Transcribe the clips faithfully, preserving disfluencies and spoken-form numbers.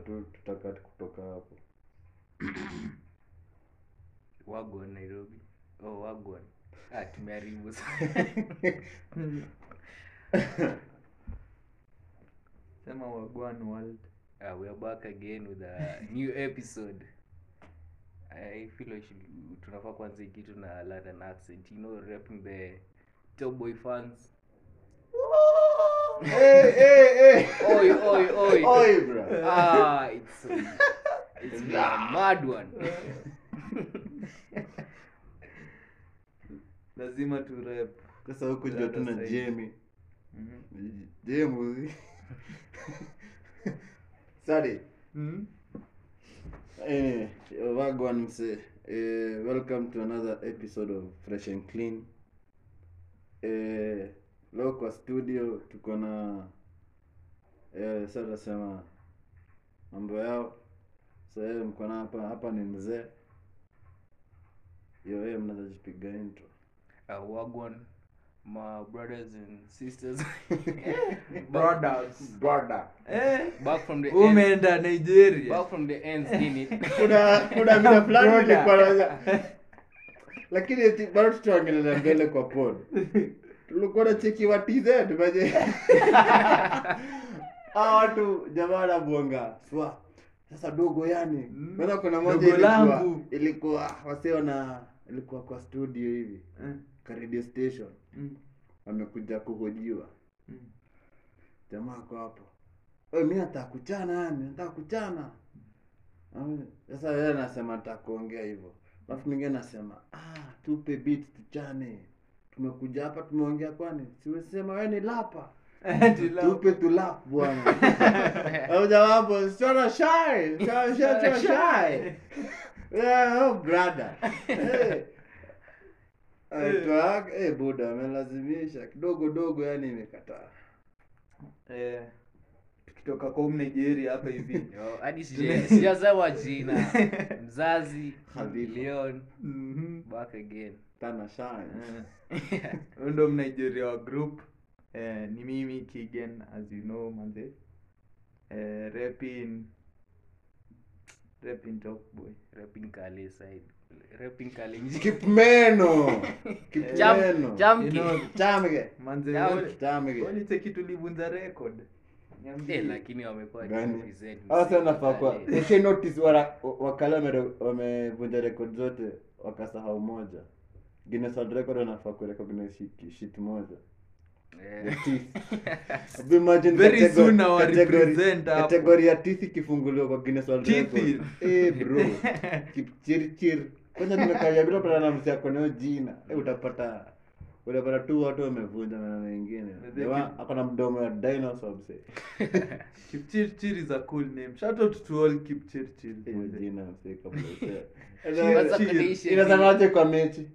tu tutakati kutoka hapo. Wagwan Nairobi. Oh, Wagwan. Ah, tumeharibu sana. Sema Wagwan world. Uh, we are back again with a new episode. I feel like tunafaa kwanza kitu na London accent, you know, repping the Top Boy fans. Hey, hey, hey. Oi, oi, oi. Oi, bro. Ah, it's it's been a mad one. Lazima tu rap. Sasa huko ndio tuna Jamie. Mhm. Jamie. Sorry. Mhm. Anyway, Wagwan mse. Uh, welcome to another episode of Fresh and Clean. Eh, leo kwa studio tuko na eh sasa sema mambo yao. So yeye mko na hapa hapa ni mzee. Yo, yeye mnaweza jipiga intro. Uh, Wagwan, my brothers and sisters. Brothers. Brother. Eh. Back from the end. Umeenda Nigeria. Back from the ends in it. Kuna kuna vile fulani Brother. nilikuwa naanza. Lakini eti bado tutaongelea mbele kwa pod. Tulikuwa na cheki wa T Z baje. Hao watu jamaa na bonga. Swa. Sasa dogo yani. Mm. Maana kuna moja Dogo ilikuwa langu. ilikuwa wasio na ilikuwa kwa studio hivi. Mm. Ka radio station. Mm. Wamekuja kuhojiwa. Mm. Jamaa kwa hapo. Wewe mimi nataka kuchana yani, nataka kuchana. Ah, sasa yeye anasema nataka kuongea hivyo. Alafu mwingine anasema, "Ah, tupe beat tuchane. Tumekuja hapa tumeongea kwani? Siwesema wewe ni lapa." Tupe tu lap bwana. Au jawabu, "Sio shy, sio shy, shy." Yeah, oh brother. Eh. Aitwa, eh buda amelazimisha kidogo dogo yani imekataa. Eh. Tukitoka kwa Nigeria hapa hivi. Yo, hadi sija sijasema jina. Mzazi Khalil. Leon Mhm. back again. Tana shine. Huyo ndo Nigeria wa group. Eh, ni mimi Kigen, as you know manze. Eh, rapping rapping Top Boy. Rapping Kale side. Rapping Kale nje. Kipmeno. Jam Kipmeno. jam You ki. know, Chamge. manze Yeah, wale Chamge. wale cheki tulivunja record. Niambie. Eh, lakini wamekuwa Gani? represent. Sasa nafaa kwa eshe notice wala wakala wame- wamevunja record zote wakasahau moja. Guinness World Record wanafaa ku recognize shit, shit moja. Eh. Ya teeth. Hebu imagine Very category- soon our category- represent hapo. category ya teeth ikifunguliwa kwa Guinness World Teeth. Record. Eh bro. Kipchirchir. Kwanza nimekaya bila pala na msako na jina. Eh utapata utapata tu watu wamevunja na wengine. Jamaa akona mdomo ya dinosaur mse. Kipchirchir is a cool name. Shout out to all Kipchirchir. Hiyo jina mse kabla. Kwanza Chill. kuniishe. Inasemaje kwa mechi?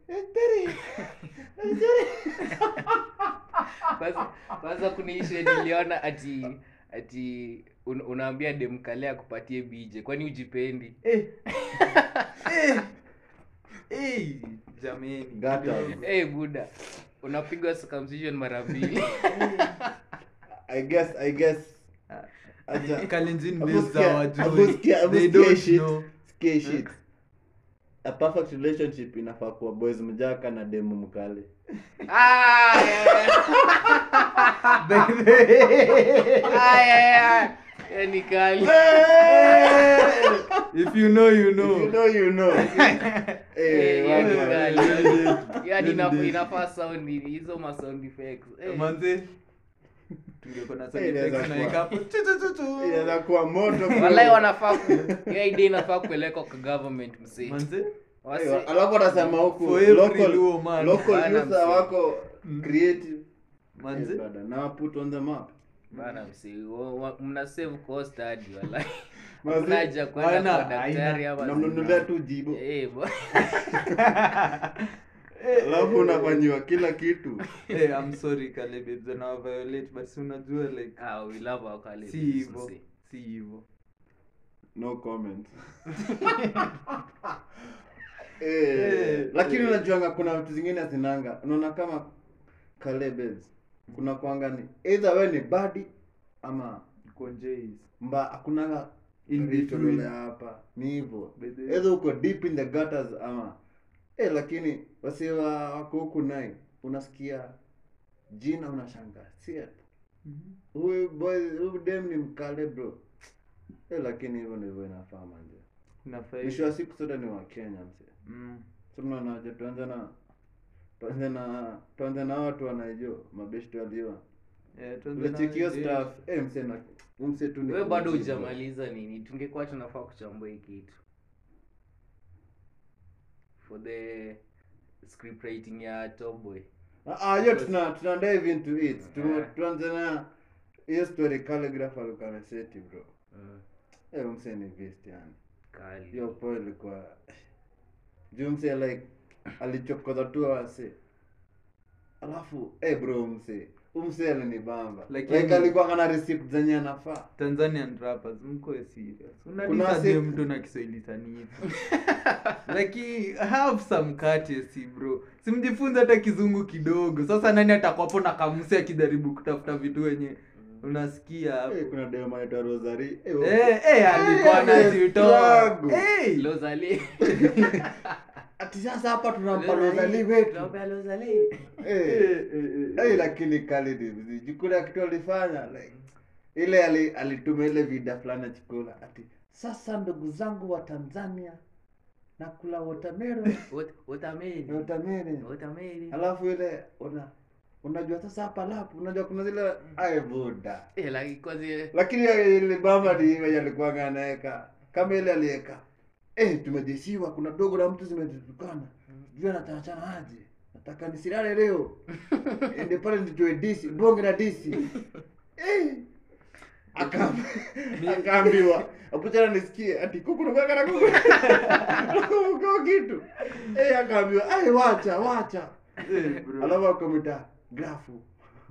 Kwanza kwanza kuniishe niliona ati ati un, unaambia dem kale akupatie bije. Kwani ujipendi? Eh. Eh. Eh, jameni. Gata. Eh, buda. Unapigwa circumcision mara mbili. I guess I guess aja Kalenjin Abu based sikia- our Abu joy. sikia- Abu They sikia don't shit. know. Sikia shit. A perfect relationship inafaa kuwa boys mjaka na demu mkale. Ah! Aya. Yani kali. If you know, you If you know. know you know. Eh, Eh, yani wagwan. kali. Yani ina- Indeed. inafaa sound hizo ma sound effects. Eh. Manze. Tungeko na sound Eh, inaweza effects na kuwa. ikapo. Tu, tu, tu, tu. Inaweza kuwa moto. bro. Wallahi wanafaa ku hiyo idea inafaa kupelekwa kwa government msee. Manze. Wasi Eh, alafu watasema huku For every local Luo man. local Bana youth mse. wako creative. Manze. Eh, brother, now put on the map. bana msee. wa- wa- Mna save cost hadi wallahi. Manze, Mnaja kwenda haina- kwa daktari haina- ama. namnunulia tu jibo. Eh, bo- Alafu unafanyiwa kila kitu. Hey, I'm sorry Kale babes, na violate but si unajua like Ah, we love our Kale si babes, hivyo, msee. si hivyo. No comment. Eh, Eh, lakini eh. unajuanga kuna vitu zingine zinanga. Unaona kama Kale babes. Kuna kuanga ni either wewe ni badi ama Konjez. mba hakunanga in Ritolole between. hapa ni hivyo. Bedhe. Either uko deep in the gutters ama eh, lakini wasiwa wako huku nai unasikia jina unashangaa shit. Mhm. Huyu boy huyu dem ni mkale bro. Eh, lakini hivyo ndivyo inafaa manje. Inafaa Mwisho wa siku sote ni wa Kenya mzee. Mm. So mnaona tuanze na tuanze na tuanze na watu wanaijua mabeshte walio. Eh, tuanze na Lechikio hizi. staff eh mse na mse tu ni. Wewe bado kujibu. hujamaliza nini? Tungekuwa tunafaa kuchambua hii kitu. For the script writing ya Top Boy. Ah, ah, hiyo tuna tuna dive into it. Tu, Yeah. tuanze na hiyo story calligraph alikuwa ameseti bro. Mm. Eh mse ni beast yani. Kali. Hiyo po ilikuwa juu mse like alichokoza tu wase. Alafu eh bro mse umse alinibamba. Lakini- Like alikuwa kana receipt zenye anafaa. Tanzanian rappers mko serious. Kuna Unadisa se- mtu na Kiswahili sanifu. Like have some courtesy bro. Simjifunze hata kizungu kidogo. Sasa nani atakwapo na kamusi akijaribu kutafuta vitu wenye unasikia hapo. Eh kuna demo inaitwa Rosary. Eh Eh eh alikuwa anazitoa. struggle. Eh Lozali. ati sasa hapa tunampa Rosary wetu. Tunampa Lozali. Eh. eh eh. Eh lakini kali ni mzee. Jukula kitu alifanya like ile ali alituma ile vida fulani chikula ati sasa ndugu zangu wa Tanzania nakula watermelon What watermelon. watermelon. Watermelon. Alafu ile una unajua sasa hapa lapu unajua kuna zile ai buda. Eh, like kwanza Lakini ile bamba ni ile alikuwa anaweka kama ile aliweka eh tumejesiwa kuna dogo la mtu zimetukana. Sijui anataachana aje. Nataka nisilale leo. Ende pale nitoe disi, bonge na disi. Eh. Akam akaambiwa, "Apuchana nisikie ati kuku na kana kuku." Kuku kitu. Eh akaambiwa, "Ai wacha, wacha." Eh bro. Alafu akamita grafu.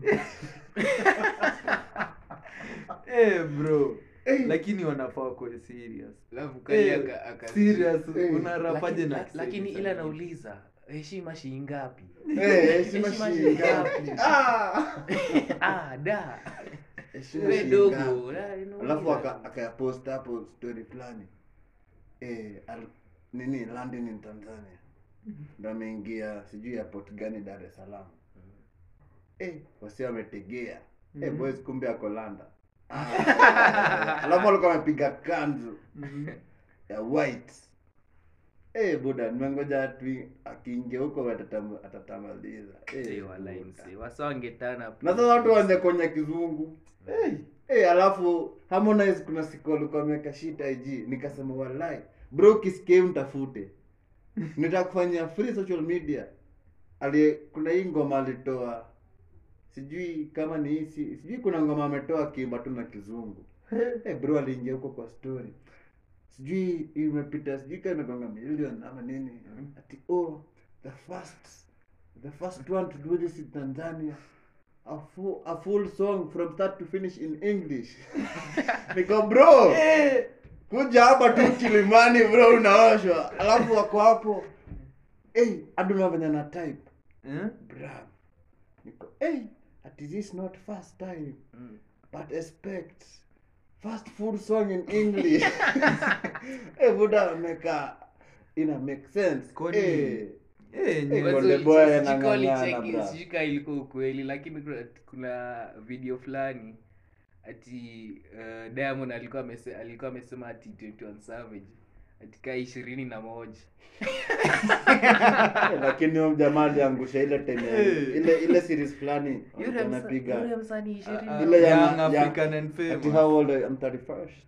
Eh bro. Eh. Lakini wanafaa kuwa serious. Alafu kali Eh, aka aka serious Eh, unarapaje Lakini- na la- lakini Kiswahili ila sanifu? nauliza heshima shilingi ngapi? Eh, heshima Heshima shilingi ngapi? shilingi Ah. Ah, da. Heshima Wewe shilingi dogo. ngapi? la, inauliza. Alafu aka akapost hapo story fulani. Eh, al, nini London in Tanzania. Ndio ameingia sijui airport gani Dar es Salaam. Eh, wasi wametegea. Eh, Mhm. boys kumbe ako London. Ah. Alafu alikuwa amepiga kanzu Mhm. ya white. Eh, buda nimengoja tu akiingia huko atatam- atatamaliza. Eh, Eh, wala buda. imsi. Wasangetana. Na sasa watu waanze kuonya kizungu. Eh, eh alafu Harmonize kuna siku alikuwa ameweka shit I G nikasema wallahi bro kisikie mtafute. Nitakufanyia free social media. Ali kuna hii ngoma alitoa. Sijui kama ni hii si- sijui kuna ngoma ametoa kiimba tu na kizungu. Eh bro aliingia huko kwa story. Sijui imepita sijui kama imegonga million ama nini. Ati oh the first the first one to do this in Tanzania. A full, a full song from start to finish in English. Niko bro. Eh. Kuja hapa tu Kilimani bro unaoshwa. Alafu wako hapo. Eh, hadi unafanya na type. Eh? Bravo. Niko eh, at this not first time. Mm. But expect first full song in English. Eh, buda meka ina make sense. Kwani- Eh, Eh, Eh, nye- Konde Kwanza Boy sijui anang'ang'ana, walicheki, bra. sijui kama ilikuwa ukweli lakini kuna, kuna video fulani ati uh, Diamond alikuwa amese, alikuwa amesema ati twenty one Savage ati kaa ishirini na moja. eh, lakini huyo jamaa aliangusha ile time ya- Eh. ile ile series fulani Yule msa- anapiga. yule msanii ishirini. Ah, Ile ya- Young ya- African and Ati famous. how old are you? I'm thirty-first.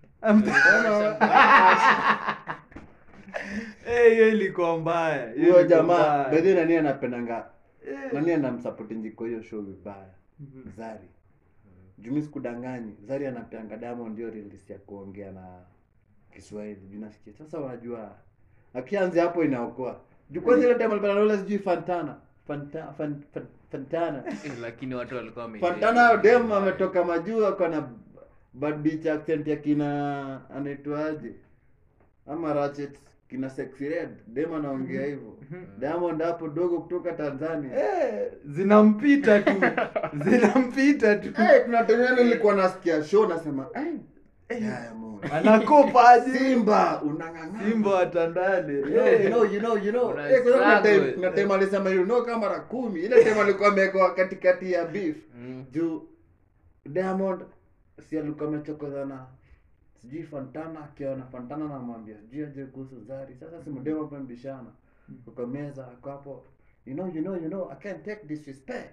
Eh, hiyo ilikuwa mbaya. Hiyo Huyo ilikuwa jamaa mbaya. bedhi nani anapendanga Eh. nani anamsupport njiko hiyo show vibaya. Mhm. Zari. Jumi sikudanganyi. Zari anapeanga Diamond ndio release ya kuongea na Kiswahili. Juu nasikia. Sasa wanajua akianza hapo inaokoa. Juu kwanza ile time alipata Lola sijui Fantana. Fanta, fan, fan, Fantana. Eh, lakini watu walikuwa wame Fantana dem ametoka majuu ako na bad bitch accent ya kina anaitwaje? Ama Ratchet kina Sexy Red. Dem anaongea hivyo. Diamond hapo dogo kutoka Tanzania. Eh, zinampita tu. Zinampita tu. Eh, kuna time nilikuwa nasikia show nasema, "Ai, Diamond." anakopa aje Simba unang'ang'ana. Simba watandale You know, you know, you know, you know. Una Eh, kuna kuna time, struggle. kuna time alisema you know kama mara kumi. Ile time alikuwa amekuwa katikati ya beef. Mm. Juu Diamond si alikuwa amechokozana na sijui Fantana, akiona Fantana anamwambia sijui aje kuhusu Zari. Sasa si mdemo hapa mbishana. Kwa meza ako hapo. You know, you know, you know, I can't take disrespect.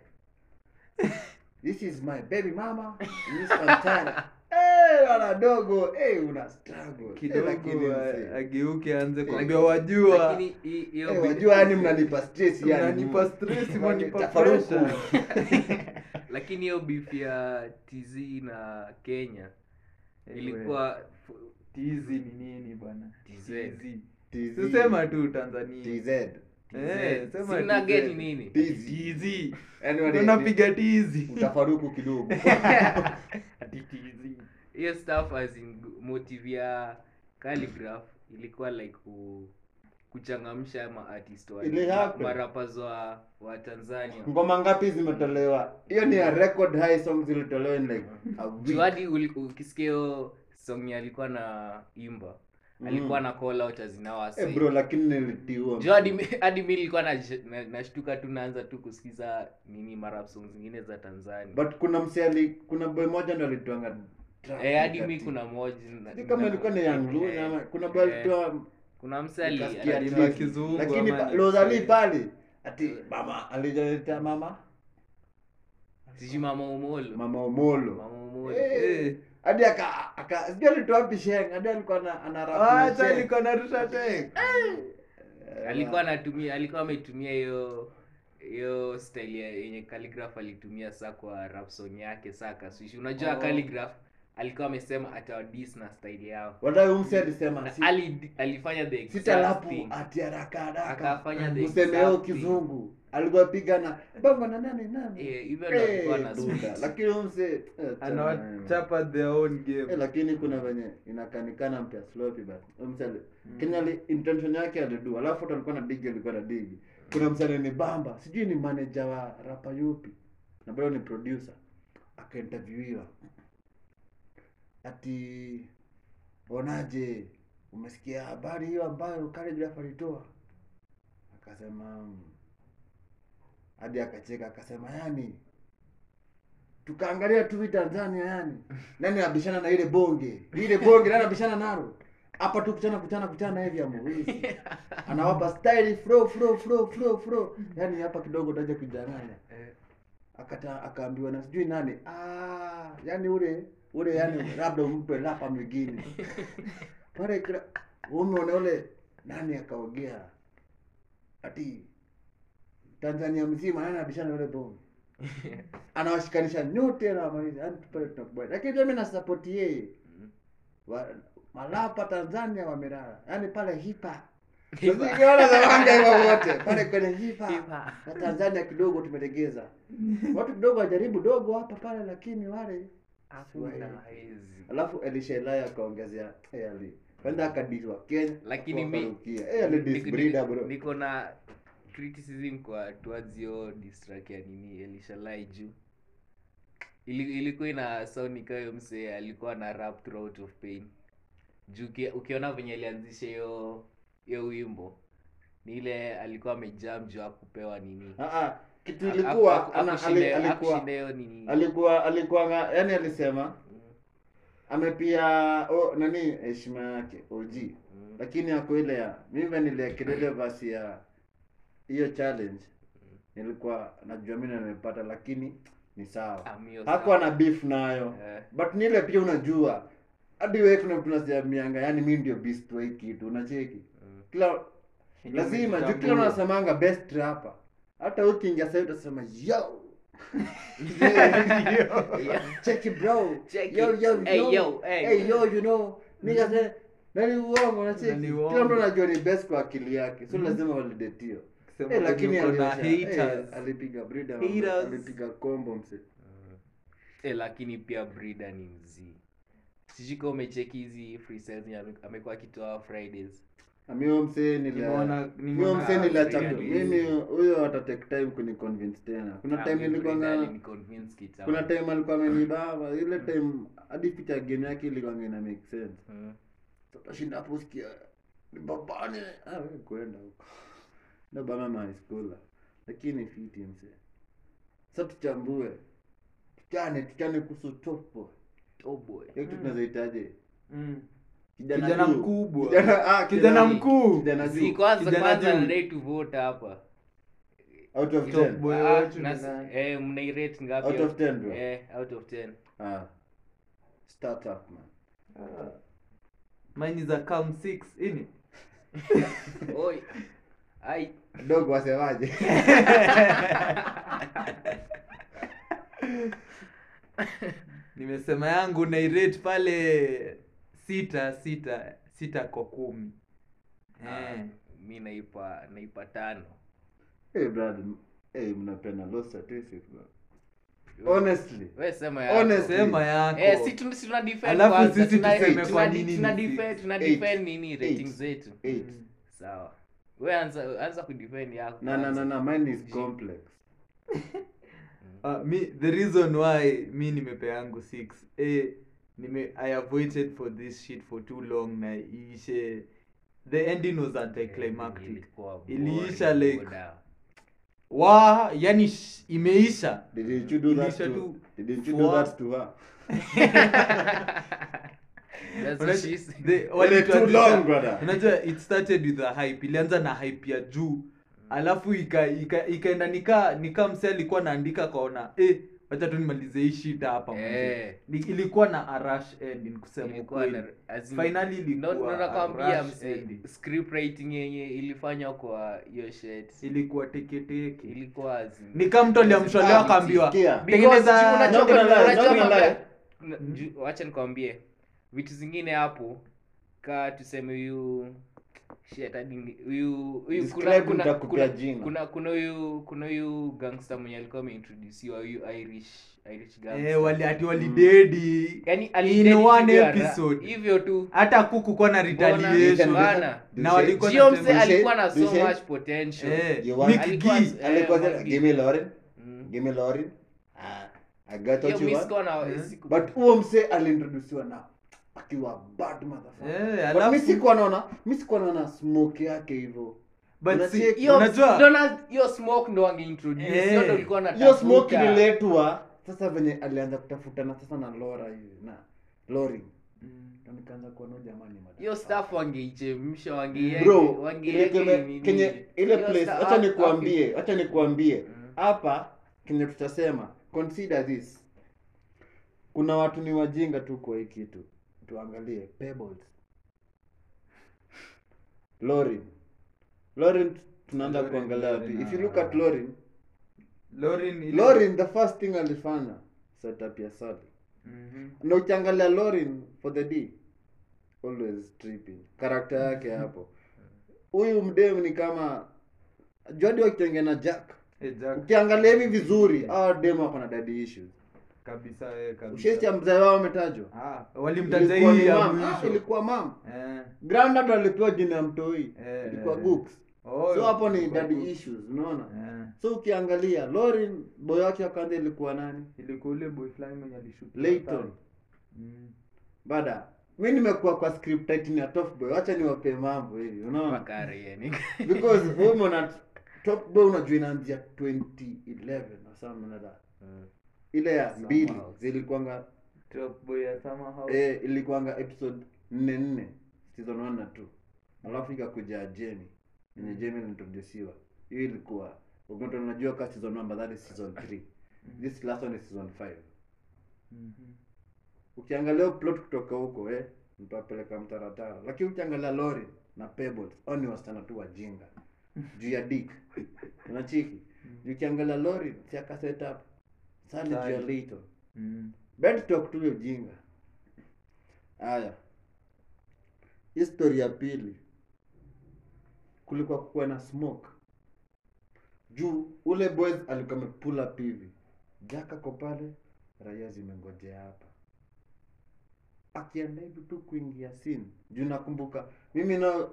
This is my baby mama. This Fantana. Eh, wana dogo. Eh, una struggle. Eh, lakini kidogo mzee. a- ageuke anze Eh, kuambia wajua Lakini hi- hiyo Eh, beef- wajua yani mnanipa stress yani. Mnanipa stress, mnanipa Tafaruku. pressure. lakini hiyo beef ya T Z na Kenya Eh, ilikuwa tizi ni nini bwana T Z. tizi T Z. tusema tu Tanzania T Z. eh sema sina T Z. geti nini T Z. tizi Yaani wale- tunapiga tizi utafaruku kidogo. ati tizi hiyo stuff as in motive ya Calligraph ilikuwa like ku kuchangamsha ma artist wa Ile happen. marapas wa wa Tanzania. Ngoma ngapi zimetolewa? Hiyo ni a record high song zilitolewa in like a week. Juadi ukisikia hiyo song ya alikuwa na imba Mm. alikuwa na call out as in our Eh bro, lakini nilitiwa. Juadi hadi mimi nilikuwa na nashtuka tu naanza tu kusikiza nini marap songs zingine za Tanzania. But kuna mseli, kuna boy moja ndo alitoanga track. Eh, hadi kati. mimi kuna moja na- Sijui kama ilikuwa ni Young Lu Eh, ama kuna boy eh, alitoa kuna msali nikasikia ali- track. kizungu Lakini ama pa- ni Rozali Kiswahili. pale ati mama alijaleta mama siji mama Omolo. mama Omolo. Mama Omolo. Eh. eh Hadi aka aka sijui alitoa wapi sheng, hadi alikuwa na ana rap. na acha Sheng. alikuwa narusha tek Alikuwa anatumia alikuwa ametumia hiyo hiyo style ya- yenye Calligraph alitumia saa kwa rap song yake Saka Swish. Unajua Oh. Calligraph alikuwa amesema atawadis na style yao. Wadai umse alisema Na si ali alifanya the exact sitalapu thing. ati haraka haraka. Akafanya the Msemeo exact thing. kizungu. Alikuwa piga na bongo na nani nani. Eh, hivyo ndo alikuwa na Eh, speech. duda. Lakini umse eh, anawachapa their own Eh, game lakini kuna venye inakanikana mpya sloppy but umsele Kenya ali, intention yake alidu alafu hata alikuwa na digi alikuwa na digi kuna msele ni bamba sijui ni manager wa rapa yupi na bado ni producer akainterviewiwa ati onaje umesikia habari hiyo ambayo Calligraph alitoa akasema mm. hadi akacheka akasema yani tukaangalia tu hii Tanzania yani nani anabishana na ile bonge ile bonge nani anabishana nalo hapa tu kuchana kuchana kuchana hivi ya Moizi anawapa style flow flow flow flow flow yani hapa kidogo utaje kujanganya Eh, akata akaambiwa na sijui nani ah yani ule ule yani labda umpe lapa mwingine pale kila umeona ule nani akaogea ati Tanzania mzima nani anabishana na ule bonge anawashikanisha nyote na maliza yani pale tunakubali lakini pia mimi na support yeye wa, malapa Tanzania wamelala yani pale hipa usikiona za wanga hivyo wote pale kwenye hipa Hipa. na Tanzania kidogo tumelegeza watu kidogo wajaribu dogo hapa pale lakini wale hakuna hizi. alafu Elisha Elaya akaongezea eh ali kwenda akadizwa Kenya Lakini hapo mi- akarukia. eh ali Niko- disbreeder niko- bro niko na criticism kwa towards hiyo distrack ya nini Elisha Lai juu Ili, ilikuwa ina sound kama msee alikuwa na rap throughout of pain juu uki- ukiona venye alianzisha hiyo hiyo wimbo ni ile alikuwa amejam juu akupewa nini ah ah kitu ilikuwa Haku- ana hakushinda- ali- alikuwa hakushinda hiyo nini alikuwa alikuwa nga- yani alisema amepia oh, nani heshima yake O G Mm. lakini ako ile ya mimi niliakelele basi ya hiyo challenge nilikuwa najua mimi nimepata lakini ni sawa Ah, mio hakuwa sawa. na beef nayo Eh. but ni ile pia unajua hadi wewe kuna mtu unasemianga yani mimi ndio beast wa hii kitu unacheki Mm. kila lazima juu kila unasemanga best rapper hata ukiingia sasa utasema yo check it bro Check yo it. yo you Hey, know. yo, hey. hey yo you know nigga say nani uongo Na unacheki ni kila uongo. mtu anajua ni best kwa akili yake so lazima validate Kusema eh lakini uko na alionyesha, eh, haters. alipiga breeder Haters. alipiga combo mse Eh, lakini pia Breeder ni mzii sijui kama umecheki hizi freestyles zenye ame- amekuwa akitoa Fridays Mimi huyo msee nili Nimeona- mimi nimeona huyo msee niliacha Afrika mimi huyo ata take time kuniconvince tena. Kuna time nilikuwa kuna time alikuwa amenibaba ile time hadi picha game yake ilikuwa ina make sense. Tutashinda hapo sikia babane ah wewe kwenda huko. Ndio baba my school. Lakini fiti msee. Sasa tuchambue. Tuchane tuchane kuhusu top boy. Top boy. Hiyo kitu tunahitaji. Mm. Kijana Kijana juu. mkubwa. Kijana ah Kijana mkuu. Kijana Si juu. kwanza Kijana kwanza juu. nadai to vote hapa. Out of Top ten. boy Ah, wetu na- ni nani? eh mnairate ngapi? Out of ten, bro. Eh, out of ten. Ah. Start up man. Ah. Mine is a calm six ini. Oi. Ai. Dogo wasemaje? Nimesema yangu na rate pale sita sita sita kwa kumi. Eh. Mi naipa naipa tano. Hey brother, hey mnapenda low statistics bro. Honestly. Wewe sema ya. Honestly. Sema yako. Eh, si tuna si tuna defend Alafu kwanza, sisi tuna- tuseme tuna- kwa nini tuna ni defend six. tuna Eight. defend nini Eight. ratings zetu. Eight. Mm. Sawa. Wewe anza anza kudefend yako. Na na kwanza. na na mine is complex. Uh, me the reason why mi nimepe yangu six eh nime I have waited for this shit for too long na iishe. The ending was anticlimactic. Ilikuwa Iliisha boring, like- boda. Wa yani sh- imeisha. Didn't you do that Ilisha to tu. Didn't you do Fua. that to her? That's what Unajua- she said. the- Wale walituanzisha- too long brother. Unajua it started with a hype. Ilianza na hype ya juu. Alafu ika ika- ikaenda nika nika msee alikuwa anaandika kaona eh wacha tu nimalize hii shit hapa mzee. Eh. Ni- ilikuwa na a rush ending kusema Ilikuwa kweli. na- as in- Finally ilikuwa No, no, a nakwambia rush mse, ending. script writing yenye ilifanywa kwa hiyo shit Ilikuwa teketeke. ilikuwa as in- Ni kama mtu aliamshwa leo akaambiwa Sikia. Because tengeneza- unajua- Not gonna lie, unajua not gonna mambo- lie. na- ju- wacha nikwambie vitu zingine hapo ka tuseme huyu shit hadi ni- huyu huyu kuna Describe kuna nitakupea kuna jina. kuna kuna huyu kuna huyu gangster mwenye alikuwa ameintroduciwa huyu Irish Irish gangster eh wali ati walidedi. yani in alidedi one hivyo ara- episode. hivyo tu Hata kuku kwa na retaliation. Mbona? bana Na walikuwa Gio nasema- mse alikuwa na so Dushe- much potential. Eh, You want- Mick Alikuwa- Gee. eh, Alikuwa Mick sasa, Gee. give me Lauren. Mm. Give me Lauren. Ah, I got Hiyo what you mi want. sikuwa na- Eh. siku- But huo mse aliintroduciwa na akiwa bad motherfucker. Eh, But alafu- mimi sikuwa naona, mimi sikuwa naona smoke yake hivyo. But Unacheki- si- hiyo unajua- ndo na- hiyo smoke ndo angeintroduce Eh. hiyo ndo ilikuwa na Hiyo smoke ililetwa sasa venye alianza kutafutana sasa na Laura hivi na Lori. Mm. Ndio nikaanza kuona jamani madam. hiyo stuff wangeichemsha wangeiweka Bro, ile wangeiweka keme- nini- kenye ile hiyo place stuff- acha ah, nikuambie, acha nikuambie. Mm. Hapa kenye tutasema, consider this. Kuna watu ni wajinga tu kwa hii kitu. Tuangalie Pebbles. Lauren. Lauren tunaanza Lauren, kuangalia wapi? Lauren, If you ah. look at Lauren, Lauren ile- Lauren the first thing alifanya setup ya Sally. Mhm. Na ukiangalia Lauren for the D always tripping. Character yake hapo. Huyu mdemu ni kama Jody wakitengena Jack. Eh, Jack. Ukiangalia hivi vizuri, hao demu wako na daddy issues. Kabisa eh, kabisa. Ushesti ya mzee wao umetajwa. Ah, walimtaja Ilikuwa hii ni ya mam. Ah, mwisho. ilikuwa mam. Eh. Granddad alipewa jina ya mtoi. Eh, Ilikuwa eh, Gooks. Oh, So hapo ni ilikuwa daddy good. issues, unaona? Eh. So ukiangalia Lauren boy wake wa kwanza ilikuwa nani? Ilikuwa ule boy fulani mwenye alishoot. Layton. Mm. Bada. Mimi nimekuwa kwa script writing ya Top Boy. Acha niwape mambo hivi, unaona? Bakari, yani. Because women at Top Boy unajua inaanzia twenty eleven or something like that. Mm. Ile ya Somehow. mbili zilikuwanga Top boy ya somehow. eh ilikuwanga episode nne nne season one na two. Alafu ikakuja Jenny. Yenye Jenny ilintroduciwa. Hiyo ilikuwa ugonto unajua ka season one but that is season three. This last one is season five. Mhm. Ukiangalia plot kutoka huko eh mtapeleka mtaratara. Lakini ukiangalia Lori na Pebbles, hao ni wasichana tu wajinga. Juu ya dick. Unachiki. Ukiangalia Lori si aka set up. Sali juu ya Sally. Layton. Mm. Bed talk tu ujinga. Aya. History ya pili. Kulikuwa kuwa na smoke. Juu ule boys alikuwa amepull up hivi. Jaka ko pale, raia zimengojea hapa. Akienda hivi tu kuingia scene. Juu nakumbuka mimi na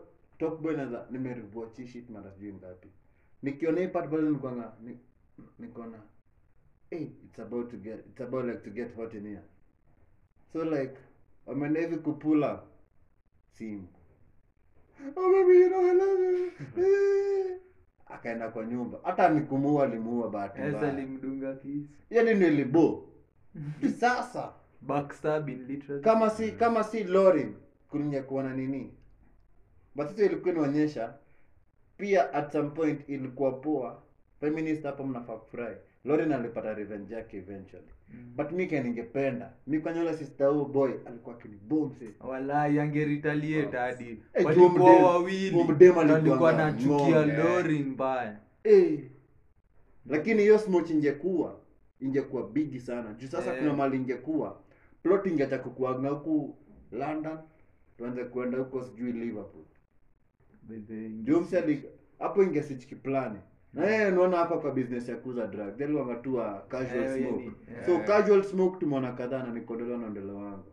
Top Boy na nimerewatch shit mara sijui ngapi. Nikiona hii part bado nilikuwa nga ni- nikaona hey, it's about to get it's about like to get hot in here. So like I'm hivi kupula simu. Oh baby, you know I love you. Eh. Akaenda kwa nyumba. Hata nikumuua alimuua bahati Esa mbaya. limdunga kisu. Yaani nilibo. Sasa Backstabbing literally. kama si kama si Lauren kulingekuwa na nini. But sasa ilikuwa inaonyesha pia at some point ilikuwa poa. Feminist hapo mnafaa kufurahi. Lauren alipata revenge yake eventually. Mm. But mimi ningependa. Mimi kwa nyola sister huyo boy alikuwa kinibomb sasa. Wallahi angeretaliate hadi Eh, walikuwa Tom wawili Tom Dem na alikuwa alikuwa na anachukia ng'ombe. Lauren mbaya. Eh. Lakini hiyo smooch ingekuwa ingekuwa bigi sana. Juu sasa Eh. kuna mali ingekuwa plot ingetaka kukuanga huku London tuanze kwenda huko sijui Liverpool. Bebe. Juu msali hapo ingeswitch kiplani. Na yeye unaona hapa kwa business ya kuuza drug. Then wangatua casual Eh, smoke. yani, eh. So casual smoke tumeona kadhaa na nikodolo na ndelo wangu.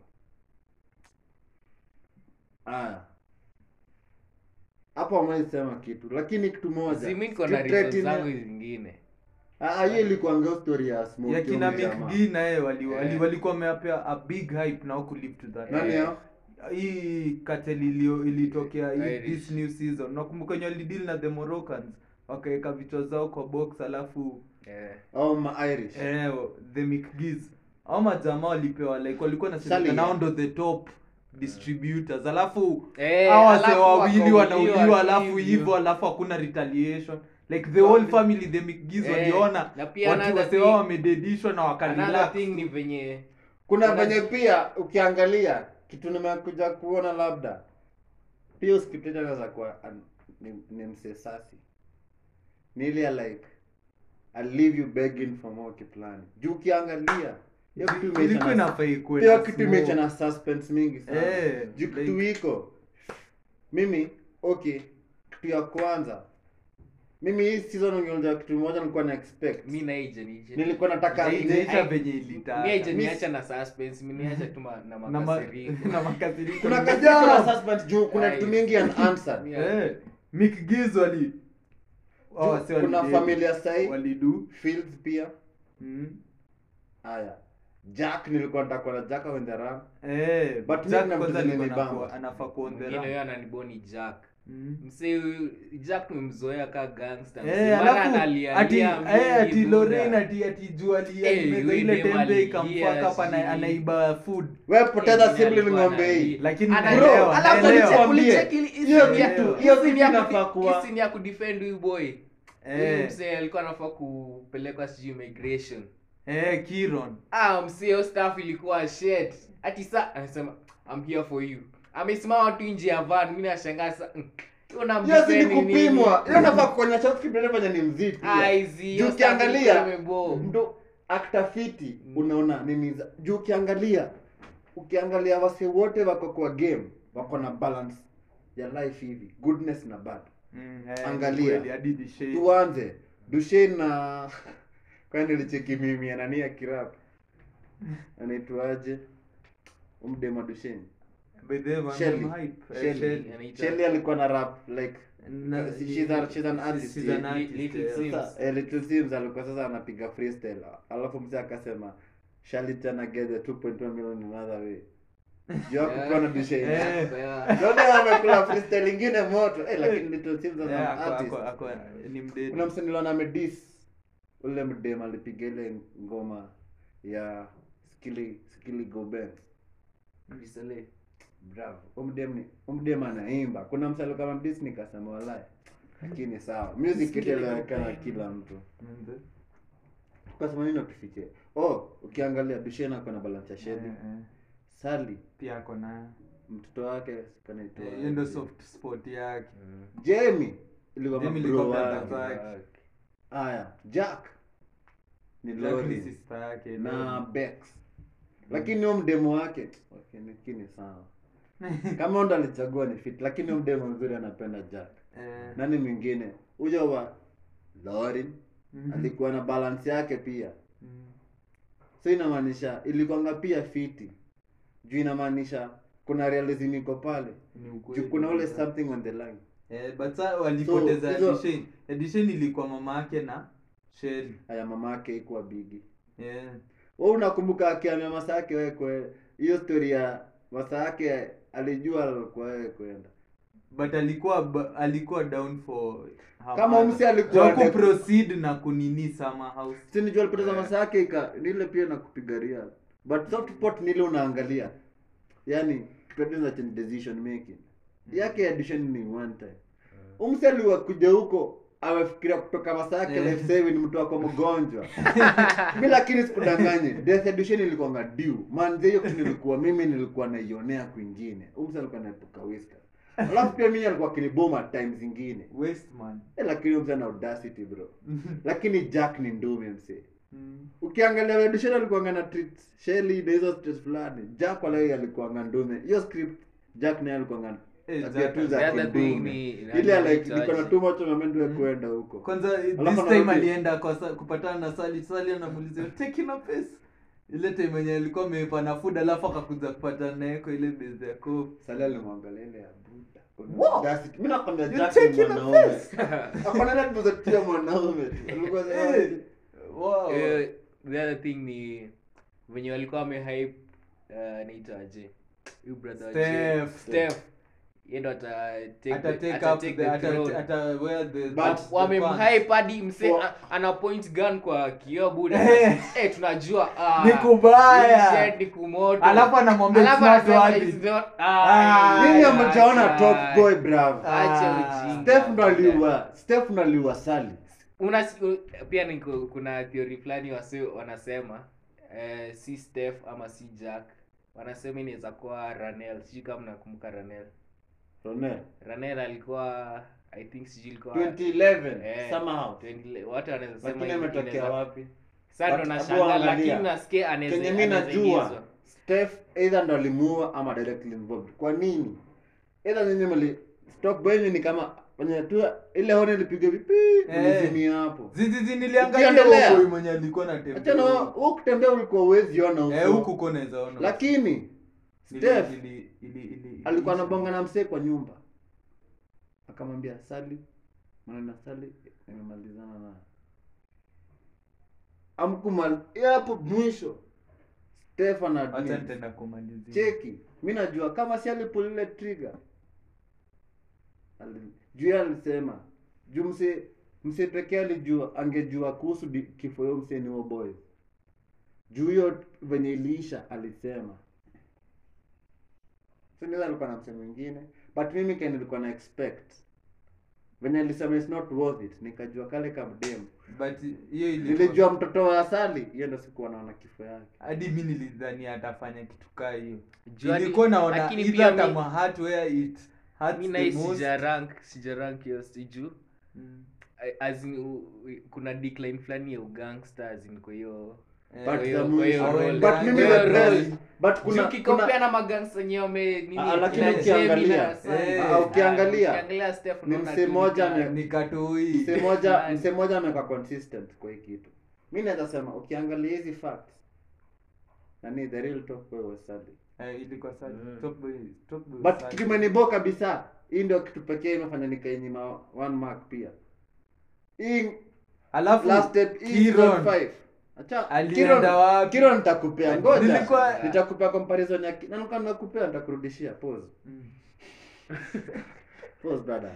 Aya. Hapo hamwezi sema kitu, lakini kitu moja. Si mimi niko na street reasons rating ya- zangu zingine. Ah, hiyo ilikuwa ngao story ya smoke. Ya kina huyo jamaa. Mick G na yeye wali, wali, Eh. walikuwa wamepea a big hype now ku live to that. Nani Eh. hao? Hii cartel ilio ilitokea hii Irish. this new season. Nakumbuka wenye walideal na the Moroccans wakaweka vichwa zao kwa box alafu Eh. Au ma Irish. eh the Mick G's. Au majamaa walipewa like walikuwa na Sally, sasa now yeah. ndo the top distributors. Alafu Eh, hao wase alafu wawili wakauliwa wanauliwa alafu hivyo. hivyo alafu hakuna retaliation. Like the whole family the Mick G's Eh, waliona na pia watu another wase thing- wao wamededishwa na Another wakarelax. thing ni venye Kuna Kuna- venye pia ukiangalia kitu nimekuja kuona labda pia usikipita naweza kuwa an- ni, ni msesasi. Ni ile ya like I'll leave you begging for more kiplani. Juu ukiangalia hiyo kitu Ilikuwa imeisha na inafaa ikuwe hiyo na kitu smoke. imeisha na suspense mingi sana. Eh, Juu kitu like- iko mimi okay, kitu ya kwanza mimi hii season ungeonja kitu moja nilikuwa na expect. mi na agent agent. Nilikuwa nataka Ai- Inaisha ai- venye ilitaka. mi agent Mi- niacha na suspense, mi niacha tu ma- na na ma- makasiriko. na makasiriko. kuna kazi Yeah. kuna suspense juu kuna Ai. kitu mingi unanswered. Yeah. Eh, Mick Giz wali oh, Juu wase kuna wali- familia sahi walidu. Fields pia Mm. haya Jack nilikuwa nataka na Jack on the run Eh, But Jack mimi na kwanza mtu alikuwa zinanibamba. anakuwa- anafaa kuwa on the Mwingine run. huyo ananiboni Jack. Mm. Msee huyu Jack tumemzoea ka gangster. Eh, Msee mara alafu analia ati lia eh, ati mingi Lorraine buda. ati ati jua Eh, alimeza yule ile dem tembe alilia, ikamfuaka hapa sijui. na anaiba food. wewe poteza Eh, sibling alikuwa ng'ombe hii analia. Lakini Anaelewa. naelewa, Alafu naelewa. uliche- Nikwambie, ulicheki ili- hii hiyo scene ya- kitu- hii hiyo scene kitu ya inafaa kudi- kuwa- hii scene ya kudefend huyu boy. Eh. Huyu msee alikuwa anafaa kupelekwa sijui immigration. Eh, Kiron. Ah, msee hiyo staff ilikuwa shit. Ati sa anasema I'm here for you. Amesimama tu nje ya van, mimi nashangaa sa. mm, Hiyo na hiyo si ni kupimwa hiyo nafaa kuonyesha kibrele fanya ni mzito Aizi. juu ukiangalia Mbo. ndo actor fiti unaona nini za- juu ukiangalia ukiangalia wase wote wako kwa game wako na balance ya life hivi goodness na bad. Mm, eh, Angalia. kweli, hadi the shade. Tuanze Dushane na kwani nilicheki mimi anania kirap anaitwaje umdema Dushane By the way, Shelly. I'm hype. Eh, Shelly. Shelly. Anaitwa- Shelly alikuwa na rap like Na- she's a- she's an artist, she's yeah. an artist, Little yeah. Sims. sasa eh, Little Sims alikuwa sasa anapiga freestyle alafu mzee akasema Shelly tena get the two point one million another way juu hakukuwa na Dushane Eh. Yeah. Yote wamekula freestyle ingine moto eh, lakini Little Sims as an Yeah, ako- artist ako- ako- ni mdedi. kuna msanii niliona amedis ule mdem alipiga ile ngoma ya skili skili go bang Msele. bravo umdem ni umdem anaimba kuna msalo kama mdis nikasema walai lakini sawa music Skilly itaelewekana Go Bang. kila mtu Mzee. kwa sababu nini tufiche oh ukiangalia Dushane ako na balance ya Eh, Shelly eh. Sally Pia ako na mtoto wake kanaitwa eh, hiyo ndo soft spot yake. Jamie ilikuwa Jamie mabro ilikuwa wake. brother zake. Haya Jack ni Jack ni Lori sister yake. na Bex lakini huyo mdemo wake okay, lakini sawa kama ndo alichagua ni fit lakini huyo mdemo mzuri anapenda Jack Eh, nani mwingine huyo wa Lauren mhm. alikuwa na balance yake pia Mm. so inamaanisha ilikuwanga pia fiti juu inamaanisha kuna realism iko pale Ni ukweli. juu kuna ule something on the line Eh, but sa walipoteza So, hizo- edition. Edition ilikuwa mama yake na Shelly. Aya, mama yake ikuwa bigi. Yeah. Wewe unakumbuka akiambia masa yake wewe kwe hiyo story ya masa yake alijua alikuwa wewe kwenda. But alikuwa ba- alikuwa down for her Kama mother. msi alikuwa Juu de- kuproceed na kunini Summer House. Si nijua alipoteza masa yake ika nile pia na kupigaria. But soft pot nile unaangalia. Yaani producer change decision making. Yake edition ni one time. Umsi aliwa kuja huko amefikiria kutoka masa yake Eh. life saving mtu wako mgonjwa. Mimi lakini sikudanganye. Death edition ilikuwa ngadiu. Man hiyo kitu nilikuwa mimi nilikuwa naionea kwingine. Umsi alikuwa anaepuka whisker. Alafu pia mimi alikuwa kiniboma time zingine. Waste man. Eh, lakini umsi ana audacity bro. Lakini Jack ni ndume mse. Mm. Ukiangalia edition alikuwa ngana treat Shelly na hizo stress fulani. Jack wala yeye alikuwa ngandume. Hiyo script Jack naye alikuwa ngana. Eh, Tabia Jack- tu za The other thing kindume. ni- Ile like nani niko na aje. too much moment ya kwenda huko. Kwanza this Alafu time anarudi- alienda kwa sa, kupatana na Sally. Sally anamuuliza taking a piss. Ile time yenye alikuwa amepa na food alafu akakuja kupatana naye kwa ile base ya coke. Sala alimwangalia ile ya Buddha. Kuna What? audacity. Mimi nakwambia You're Jack ni taking a mwanaume. piss. Hakuna nani tuzotia mwanaume. Alikuwa sema Eh. Wow. Eh, the other thing ni venye walikuwa wamehype uh, naitaje huyu brother wa Steph. Jay. Steph yeye ndo ata take Ata the- take ata up take the the ata throne. ata wear the But the pants. Wamemhype hadi mse For- a- ana point gun kwa kioo buda. Eh. Eh, tunajua ah, Ni kubaya. hii shit ni kumoto. Alafu anamwambia Alafu it's not anasema worthy. it's not- Ah, ah, Nyinyi acha. hamjaona top boy bravo. Acha Ah. ujinga. Steph ndo aliua. Steph ndo aliua Sally. Una pia niko kuna theory fulani wase wanasema eh, si Steph ama si Jack. Wanasema inaweza kuwa Ranel. Sijui kama nakumbuka Ranel. Ronel. Ranel alikuwa I think sijui ilikuwa twenty eleven eh, somehow. twenty watu wanaweza sema Lakini hivi ametokea inaweza- wapi? Sasa ndo But nashangaa hapo lakini angalia. nasikia anaweza Kenye mimi anaweza najua ingizwa. Steph either ndo alimuua ama directly involved. Kwa nini? Either nyinyi mli stock boy ni kama wenye tu ile hone ilipiga vipi Eh. ulizimia hapo. Zizizi niliangalia Ukiendelea. huko mwenye alikuwa na tembe. Acha na wewe kutembea ulikuwa uwezi ona huko. Eh, huku uko naweza ona. Lakini Ili- Steph ili- ili- ili- alikuwa ili- anabonga na msee kwa nyumba. Akamwambia Sally, maneno Sally nimemalizana na. Amkumal hapo mwisho. Steph ana Acha nitaenda kumalizia. cheki. Mimi najua kama si alipull ile trigger. Ali juu yeye alisema juu mse mse pekee alijua angejua kuhusu di- kifo yao mse ni huo boy. Juu hiyo venye iliisha alisema. So ndio alikuwa na msemo mwingine, but mimi kile nilikuwa na expect. Venye alisema it's not worth it, nikajua kale kamdem. But hiyo ilikuwa Nilijua mtoto wa Asali, hiyo ndio sikuwa naona kifo yake. hadi mimi nilidhani atafanya kitu kaa hiyo. Juu hadi- Nilikuwa naona lakini either pia mi- kama heart where it hurts mi the nahisi most. sija rank sija rank hiyo siju Mm. as in u- u- kuna decline fulani ya ugangster as in kwa hiyo Eh, But kwa hiyo- the kwa hiyo mwisho- role. but mimi Kwa hiyo the best. role. But Juu kuna ukikompea kuna na magangster wenye wame nini Ah, lakini kina Jamie ukiangalia- na Asali. eh, Ah, ukiangalia, ukiangalia Steph ni unaona msee tu moja ni- ame- nikatoi. msee moja Right. msee moja ameka consistent kwa hii kitu. Mimi naweza sema ukiangalia hizi facts nani the real top boy was Sally. Eh, ilikuwa sana. Mm. Top boy, top boy. But sana. kitu imenibo kabisa. Hii ndio kitu pekee imefanya nikainyima one mark pia. Hii Alafu last step hii Kiron. five. Acha Alienda Kiron wapi? Kiron nitakupea ngoja. Nilikuwa- Nitakupea comparison ya na nuka nakupea nitakurudishia pause. Mm. Pause brother.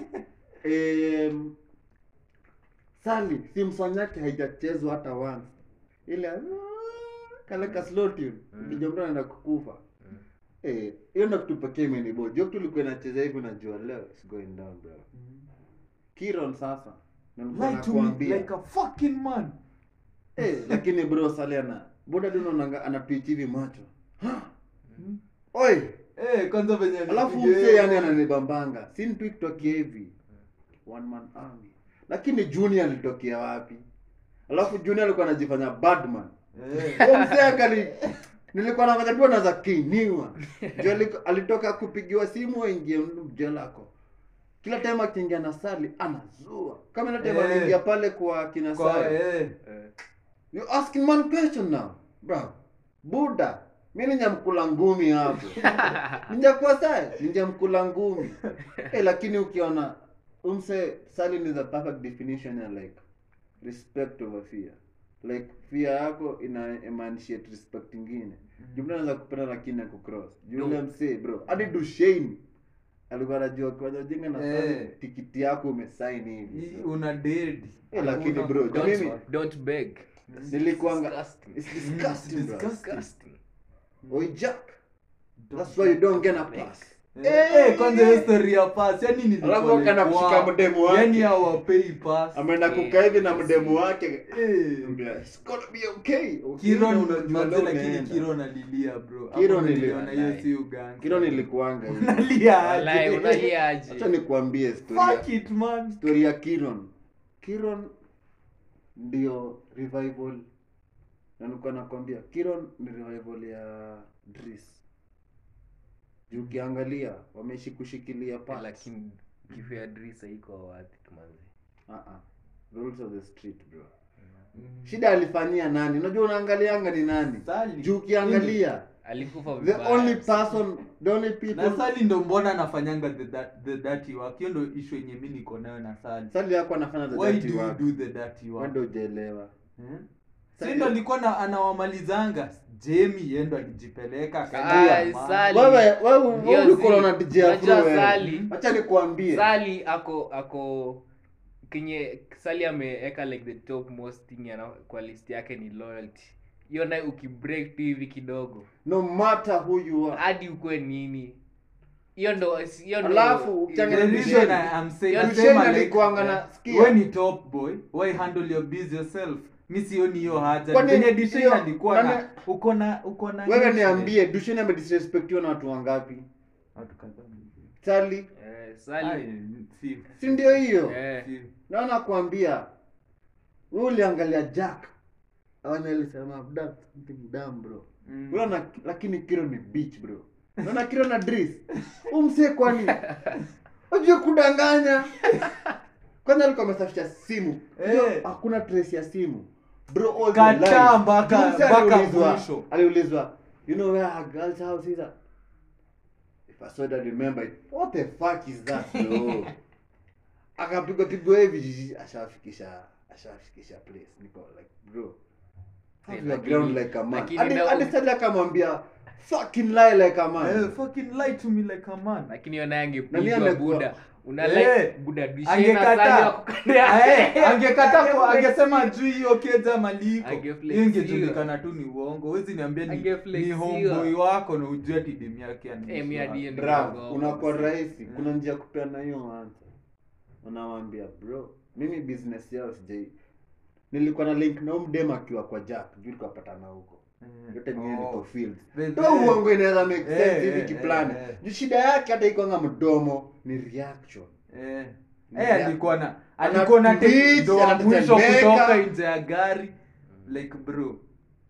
Em Sally Simpson yake haijachezwa hata once. Ile ah, kale ka slow tune. Ndio mtu anaenda kukufa. Mm. Eh, hiyo ndio kitu pekee imenibo. Joke tulikuwa inacheza hivi unajua leo it's going down bro. Kiron sasa. Na nilikuwa Lie to me nakwambia. like a fucking man. Eh, lakini bro Sally ana boda duno nanga ana twitch hivi macho. Mm. Oi, Eh, kwanza venye alafu alipiga mzee hiyo- yani ananibambanga. Si tweet toki hivi. One man army. Lakini Junior alitokea wapi? Alafu Junior alikuwa anajifanya badman. Eh. Huyo mzee akali nilikuwa nafanya tu anaanza kiniwa. Ndio aliko- alitoka kupigiwa simu aingie mjelako. Kila time akiingia na Sally anazua. Kama ile time Eh. aliingia pale kwa kina Kwa Sally. eh. Eh. You asking one question now, bro. Buddha. mimi ninjamkula ngumi hapo. Ninjakuwa sawa, ninjamkula ngumi. Eh, lakini ukiona umse Sally is a perfect definition ya like respect over fear. Like fear yako ina emanciate respect ingine. Jumla anaweza kupenda lakini akukross. Jumla msee bro. Hadi Dushane alikuwa anajua kwa jinga na Sally Eh. tikiti yako umesign hivi. Hii una dead. Eh, lakini Una- bro, Don't, mimi don't beg. nilikuanga Disgusting. it's disgusting bro. Disgusting. Oi Jack. That's why you don't get a pass. Eh, eh, kwanza hiyo story ya pass, yani ni Alafu akaenda kushika mdemu wake. Yani hawapei pass. Ameenda Eh, kukaa hivi na mdemu wake. Eh. Ambia, it's gonna be okay. Kiron Unajua manze, leo lakini unaenda. Kiron alilia bro. Kiron Hapo niliona niliona hiyo naye. si uganga. Kiron ilikuanga hivi. Analia Walai, aje. unalia aje? Acha nikuambie story. Fuck ya- it man. Story ya Kiron. Kiron ndio revival. Na nilikuwa nakwambia Kiron ni revival ya Driss. Juu ukiangalia wameishi kushikilia parts. Lakini kifo ya Drisa iko wapi tumanzi? Ah ah. Rules of the street bro. Shida alifanyia nani? Unajua unaangalianga ni nani? Sally. Juu ukiangalia Alikufa the vibaya. only person, the only Na people Sally ndo mbona anafanyanga the that- the dirty work. Hiyo ndo issue yenye mimi niko nayo na Sally. Sally yako anafanya the Why dirty do you work. do the dirty Wewe work? ndio hujaelewa. Eh? Sally- Si ndo alikuwa na anawamalizanga. Jamie yeye ndo alijipeleka Ah, akalia man. Sally. Wewe wewe Hiyo wewe ulikuwa si- na D J unajua Afro wewe. Sally- Acha nikwambie. Sally ako ako kenye Sally ameeka like the top most thing yana kwa list yake ni loyalty. Hiyo naye ukibreak tu hivi kidogo No matter who you are. hadi ukwe nini. Hiyo ndo hiyo ndo Alafu, ukiangalia The Dushane- reason I am saying Dushane nasema like, alikuanga na- eh, sikia. wewe ni top boy, why handle your biz yourself? Mi sioni hiyo haja. Kwani Kwenye Dushane hiyo- alikuwa na nani- uko na uko na Wewe nini? niambie Dushane amedisrespectiwa na watu wangapi? Watu kadhaa. Sally, eh, Ai, Sally si- si ndio hiyo? eh si- Naona kuambia wewe uliangalia Jack. Awana alisema mdam something dumb bro. Mm. Unaona lakini Kiro ni bitch bro. Unaona Kiro na Driss. Umse kwani? Unajua kudanganya. Kwanza alikuwa amesafisha simu. Unajua Eh. hakuna trace ya simu. Bro all the Kataa lies. mpaka- Mse mpaka aliulizwa- mwisho. Aliulizwa, you know where her girl's house is at? If I saw that remember it. What the fuck is that bro? Akapigwa pigwa hivi ashafikisha ashafikisha place. Niko like bro. Have Eh, your lakini- ground like a man. lakini Hadi na- hadi Sally akamwambia fucking lie like a Eh, man. fucking lie to me like a man. lakini hiyo naye Nani angepigwa amekuwa- buda. Una Eh, like buda Dushane na Sally angekataa. wako kando yake. Eh, angekataa kwa angesema juu hiyo keja maliko. Angeflexiwa. Hiyo ingejulikana tu ni uongo. Huwezi niambia ni, ni Angeflexiwa. homeboy wako na ujue ati demu yake Eh, mi anaishi hadi wapi. hiyo ndio Bra, Bro, unakuwa si- rahisi. Kuna njia ya kupeana hiyo answer. Unamwambia bro, mimi business yao sijai. Nilikuwa na link na umdem akiwa kwa Jack, juu tulikuwa patana huko. Mm. Yote nyingine Oh. niko fields. The- Ndio uongo inaweza make Eh, sense hivi eh, kiplani. eh, eh. Juu shida yake hata iko mdomo ni reaction. Eh. Ni Eh, rea- alikuwa na Ana alikuwa na tweet, ndo wa mwisho anatetemeka. kutoka nje ya gari like bro.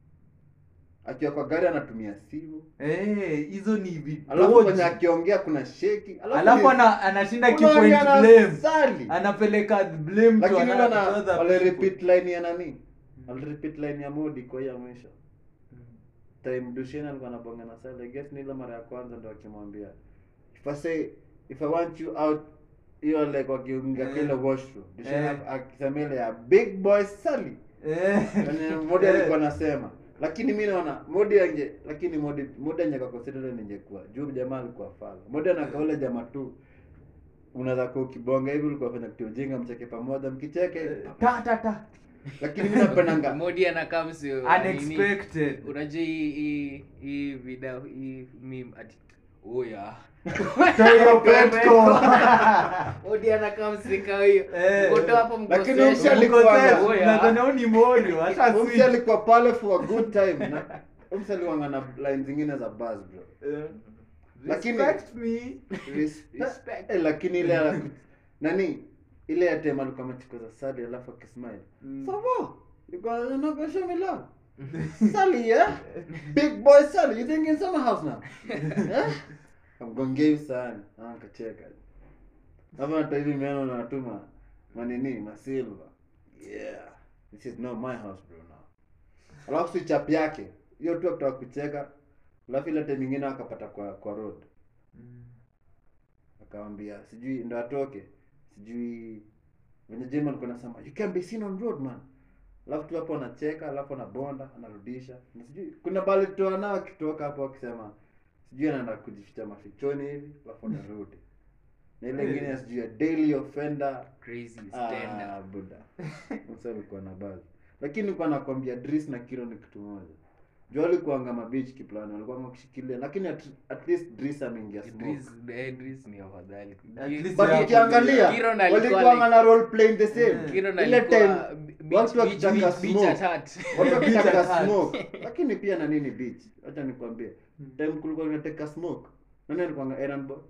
Akiwa kwa gari anatumia simu. Eh, hizo ni vitu. Alafu kwenye akiongea kuna sheki. Alafu ni- ana, anashinda unaongea kipoint na blame. Sally. Anapeleka blame to Lakini another wana to other wale people. repeat line ya nani? Wale repeat line ya Modi kwa hiyo mwisho. Time Dushane alikuwa anabonga na Sally. I guess ni ile mara ya kwanza ndo akimwambia. If I say if I want you out you are like wakiunga Eh. kile washroom. Dushane Eh. akisema ile ya big boy Sally. Eh. Yaani Modi alikuwa anasema. Lakini mimi naona Modi ange lakini Modi Modi ange consider ningekuwa. Juu jamaa alikuwa fala. Modi anakaule jamaa tu. Unaweza kuwa ukibonga hivi ulikuwa fanya kitu ujinga mcheke pamoja mkicheke hivi. Ta ta ta. Lakini mimi napendanga Modi anakaa msio Unexpected. unajua hii hii hii video hii meme ati oh ya Tayo petko. Modi anakaa msika hiyo Eh. mkoto hapo Lakini mkosesha. umsi alikuwa- Oh, yeah. Nadhani ni morio hata Umsi si. alikuwa pale for a good time na Umsi aliwanga na line zingine za buzz bro. Eh. Lakini- Respect me. Respect. Respect. Eh, lakini ile ya nani ile ya tema alikuwa amechikoza Sally alafu akismile. Mm. Sava. You guys are not gonna show me love. Sally, yeah? Big boy Sally, you think in summer house now? Yeah? I'm gonna give you sana. Ah, kacheka. Kama hata hivi meno na natuma manini, masilva. Yeah. This is not my house bro now. Alafu si chap yake. Hiyo tu kutoka kucheka. Alafu ile time nyingine akapata kwa kwa road. Mm. Akamwambia sijui ndo atoke. Sijui venye Jema alikuwa anasema you can't be seen on road man. Alafu tu hapo anacheka, alafu anabonda, anarudisha. Na sijui kuna bali toa nao akitoka hapo akisema sijui anaenda kujificha mafichoni hivi, alafu anarudi. Na ile nyingine sijui ya daily offender Crazy stand ah up. buda. Msa alikuwa na buzz. Lakini nilikuwa nakwambia Dris na Kiro ni kitu moja. Juu alikuwa ngama beach kiplani, alikuwa ngakishikilia, lakini at, at least Dris ameingia smoke. Idris, eh, Idris ni afadhali. At least But Yeah, ukiangalia Kiro na alikuwa walikuwa like- na role playing the same. Yeah. Kiro na Ile alikuwa time beach- watu beach- wakitaka beach- beach smoke. at heart. watu Beach wakitaka at heart. smoke. Lakini pia na nini beach? Acha nikwambie. Hmm. Time kulikuwa unataka smoke. Nani alikuwa errand boy?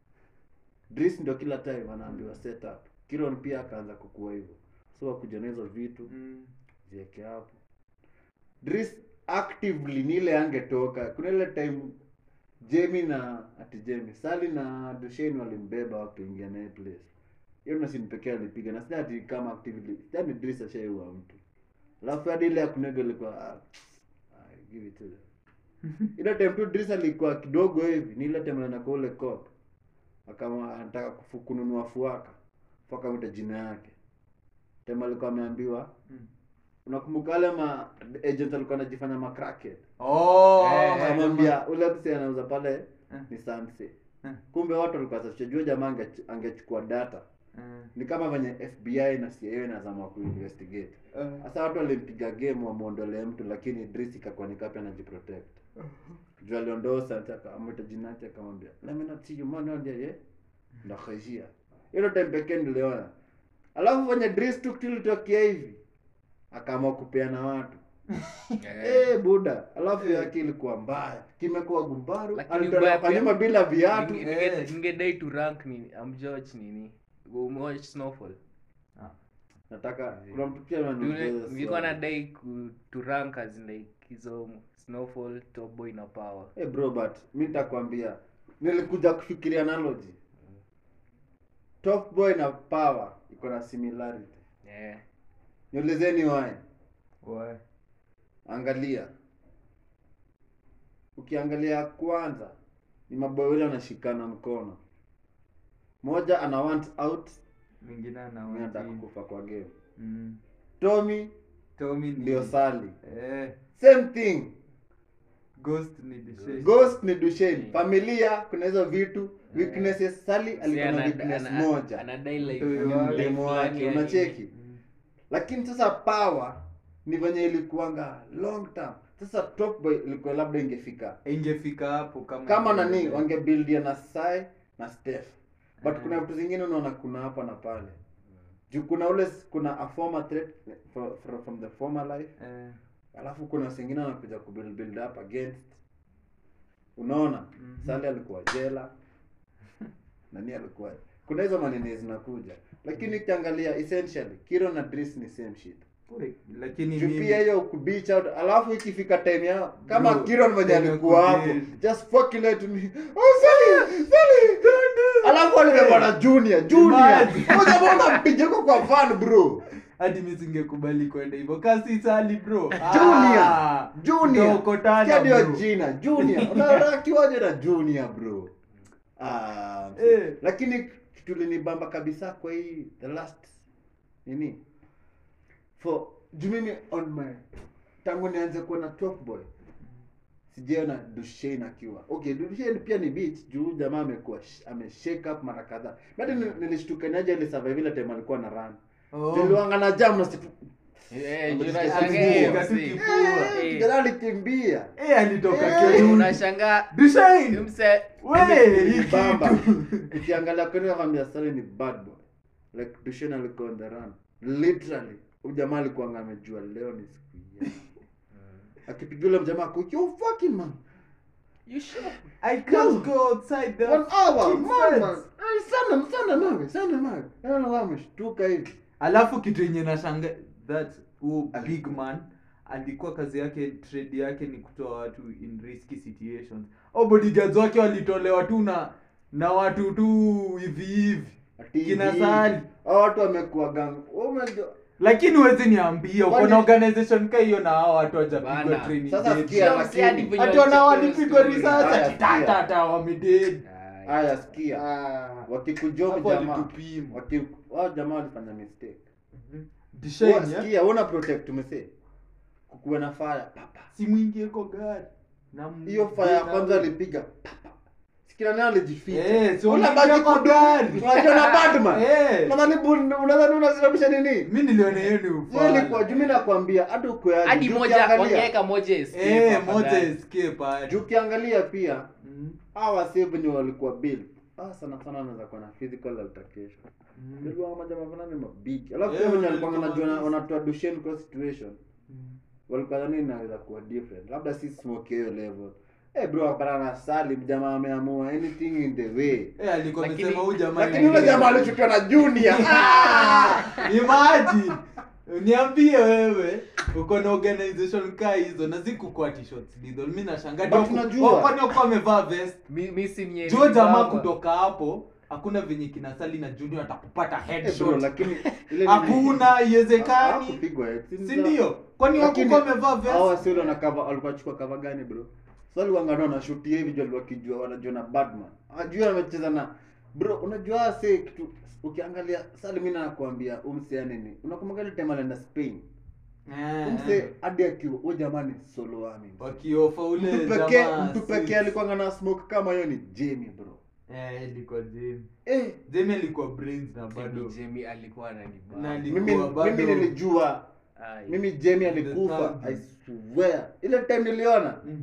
Dris ndio kila time anaambiwa set up. Kiro pia akaanza kukua hivyo. So wakuja na hizo vitu Mm. zieke hapo. Dris actively nile angetoka. Kuna ile time Jamie na ati Jamie Sally na Dushane walimbeba wakaingia naye place. Hiyo ndo scene pekee alipiga na sasa ati kama actively. Yaani Dris ashaiua mtu. Alafu hadi ile ya kunego ilikuwa ah, ah, give it to them. Ile time tu Dris alikuwa kidogo hivi, ni ile time anaenda kwa ule cop. Akama anataka kufu- kununua fuaka. Fuaka mta jina yake. Time alikuwa ameambiwa Mm. unakumbuka wale ma agent alikuwa anajifanya ma crackhead. Oh, Eh, Akamwambia ule mse anauza pale Eh. ni Sanse. Eh. Kumbe watu walikuwa sasa jamaa ange- angechukua data. Mm. Ni kama venye F B I na C I A inazama ku investigate. Sasa watu walimpiga game wamuondolee mtu lakini Idris ikakuwa ni kapi anajiprotect. Juu aliondosa ataka amwita jina yake akamwambia, "Let me not see you man ndio ye." Ndio khajia. Ile time pekee niliona. Alafu venye Idris tukilitokea hivi akaamua kupeana watu. Eh. Eh buda. Alafu yake ilikuwa mbaya. Kimekuwa gumbaru. Lakini Alitolewa ubaya kwa pia- nyuma bila viatu. Ninge- Eh. ninge- ningedai to rank nini am George nini umewatch Snowfall. Nataka kuna mtu pia ananiuliza. Nilikuwa nadai ku to rank as in like hizo Snowfall, Top Boy na Power. Eh bro but mimi nitakwambia nilikuja kufikiria analogy. Top Boy na Power iko na similarity. Eh. Niulizeni why. Why? Angalia. Ukiangalia kwanza ni maboy wale wanashikana mkono. Moja ana want out, Mwingine ana mwingine anataka wati. kufa kwa game. Mm. Tommy Tommy ni ndio Sally. Eh, Same thing. Ghost ni Dushane. Ghost ni Dushane. Mm. Familia kuna hizo vitu, weaknesses. Sally Si alikuwa na ana- weakness ana- moja. anadai like Mtu like wake, demo fulani wake, yani. unacheki. Mm. Lakini sasa Power ni venye ilikuanga long term. Sasa Top Boy ilikuwa labda ingefika Ingefika hapo kama kama nani wangebuildia na Sai na Steph. But Mm. kuna vitu zingine unaona kuna hapa na pale. Juu kuna ule kuna a former threat for, for, from the former life. Eh. Alafu kuna wengine wanakuja kubuild build up against. Unaona? Mhm. Sally alikuwa jela. Nani alikuwa? Kuna hizo maneno zinakuja. Lakini ukiangalia essentially Kiro na Dris ni same shit. Ule- lakini Juu mimi pia hiyo kubeach out alafu ikifika time yao kama Bro, Kiro mwenye tena alikuwa hapo kubuild. just fucking let me oh Sally Sally alafu alikuwa na Junior Junior Imagine. moja mbona mpige kwa fan bro hadi mimi singekubali kwenda hivyo kasi Sally bro. Junior Ah, Junior utaokotana, sikia ndio bro. jina Junior unarakiwaje na Junior bro ah Eh. lakini kitu linibamba kabisa kwa hii the last nini for juu mimi on my tangu nianze kuwa na Top Boy sijaona Dushane akiwa okay Dushane pia ni beach juu jamaa amekuwa sh- ame shake up mara kadhaa bado ni- nilishtuka naje ile survival ile time alikuwa na run Oh. tuliwanga na jam na situ Eh, juu Amejisikia unashangaa, kifua. eh, msi. Kifua. Eh. kijana alikimbia Eh, alitoka Eh. Kenya. Unashangaa Dushane. mse We, hii bamba kitu. ukiangalia kwenda kwambia Sally ni bad boy like Dushane alikuwa on the run literally huyu jamaa alikuwa amejua leo ni siku yake akipiga yule jamaa kwa you fucking man you sure? I can't go outside the one hour fucking man fence. man Ay, sana sana mawe sana mawe sana wameshtuka hivi Alafu kitu yenye nashanga that huo Ali- big man alikuwa kazi yake trade yake ni kutoa watu in risky situations. Au bodyguards wake walitolewa tu na na watu tu hivi hivi. ati Kina hivi. Sally. Hao watu wamekuwa gang umejua Lakini huwezi niambia uko Kwani- na organization ka hiyo na hao watu hawajapigwa Bana, training. sasa dead. sikia, Sio msee hadi lakini- venye Ati wana walichukua walipigwa story. risasi Haya, ati sikia. tata tata wamedead. Ai. Haya sikia. Ah. Wakikujob Hapo jamaa. walitupima. Waki wao jamaa walifanya mistake. Disheni, Wewe eh? sikia, una protect umese. Kukuwe na fire papa. Simu ingie kwa gari. Na m- Hiyo fire ya kwanza na- alipiga papa. Sikila nani alijificha. Eh, si Unabaki unaingia kwa kudu- gari. Unajua na Batman. Eh. Unadhani bun- unadhani unasimamisha nini? Mimi niliona hiyo ni Hiyo ufala. ilikuwa juu mimi nakwambia hata uko yaje. Hadi Juu moja ukiangalia- wangeweka moja escape Eh, afadhali. moja escape hadi. Juu ukiangalia pia Mm. hawa save wenye walikuwa build. Ah, sana sana anaweza kuwa na physical altercation. Mm. Ndio wao majamaa fulani mabiki. Alafu Eh, pia wenye walikuwa walikuwa wanajua mabiki. wanatoa Duchenne kwa situation. Mm. Walikuwa dhani inaweza kuwa different. Labda si smoke hiyo level. Eh bro, hapana na Salim jamaa ameamua anything in the way. Eh, alikuwa Lakini- amesema huyu jamaa. Lakini yule jamaa alichukua na Junior. Ah! Imagine. Niambie wewe uko na organization ka hizo na zikukuwa t-shirts dizo. Mimi nashangaa But ndio unajua- kwani wako amevaa vest. Mi- mi si mwenye Jua jamaa nilizama. kutoka hapo hakuna venye kinasali na Junior atakupata Eh bro, headshot. lakini ile Hakuna haiwezekani. Hakupigwa head. Si ndio? Kwani wako Lakini- kwa amevaa vest? Hawa sio wana cover walikuwa chukua cover gani bro? Swali wangano na shoot hivi ndio wakijua wanajua na Batman. Ajua amecheza na bro, unajua sasa kitu ukiangalia Salim mimi nakwambia umse nini? Unakumbuka ile time alienda Spain. Eh, Umse eh. hadi akiwa huyo jamani solo army. Wakiofa ule Mtu pekee jamaa. mtu si- pekee alikuwa na smoke kama hiyo ni Jamie bro. Eh, ilikuwa Jamie. Eh, Jamie alikuwa brains na Jamie- bado. Jamie alikuwa ananibamba. Na ali- mimi Alikuwa bado- mimi nilijua Ai. mimi Jamie The alikufa. thug. I swear. Ile time niliona Mm.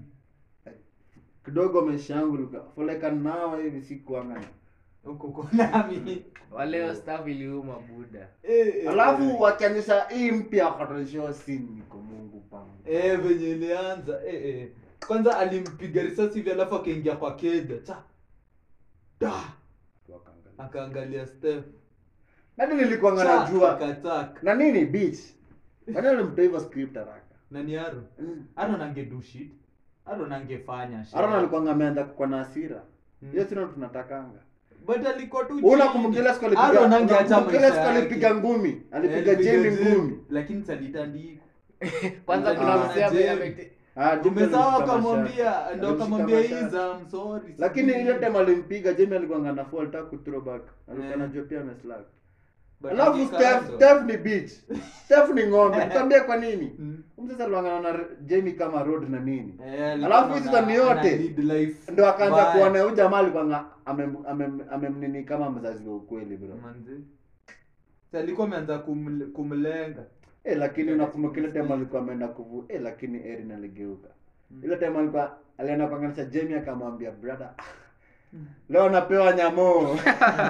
kidogo maisha yangu luka for like an hour hivi sikuangana. Huko kwa nami. Waleo staff iliuma buda. Eh, eh, Alafu wakianzisha hii mpya wakatoshea simu niko Mungu pangu. eh venye ilianza eh eh. Kwanza alimpiga risasi hivi alafu akaingia kwa keja. Cha. Da. Wakaangalia. Akaangalia Steph. Nani nilikuwa Cha, najua akataka. na nini bitch. Nani alimpa hivyo script haraka? Na ni Aaron. Mm. Aaron angedo shit. Aaron angefanya shit. Aaron alikuwa ameanza kwa na hasira. Mm. Hiyo sio tunatakanga. But alikuwa tu. Unakumbuka ile siku alipiga Aaron angeacha unakumbuka ile maisha siku yake. alipiga ngumi. Alipiga Eh, Jamie Jamie. ngumi. Lakini salitandiko. Kwanza Ah, kuna msee ame- Jamie. ame- Ah, Jamie Umesawa alishika akamwambia mashati. ndo Alishika akamwambia mashati. hiza I'm sorry. Lakini sijui. ile time alimpiga Jamie alikuwa ngana fall ta ku throw back. Alikuwa Eh. anajua pia ameslack. But Alafu akikando. Steph Steph ni bitch. Steph ni ng'ombe. Nikwambia kwa nini? Mm. Msasa aliangana na Jamie kama road na nini. Eh, alikuwa Alafu hizi za ana- yote, ana lead life Ndio akaanza mbaya. kuona huyu jamaa alikuwa nga- amem- amem- amemnini kama mzazi wa ukweli bro. Manzi. Sasa alikuwa ameanza kumle- kumlenga. Eh, lakini unakumbuka ile time alikuwa ameenda kuvu. Eh, lakini Erin aligeuka. Ile time alikuwa alienda kuanganisha Jamie akamwambia brother. Leo napewa nyamo.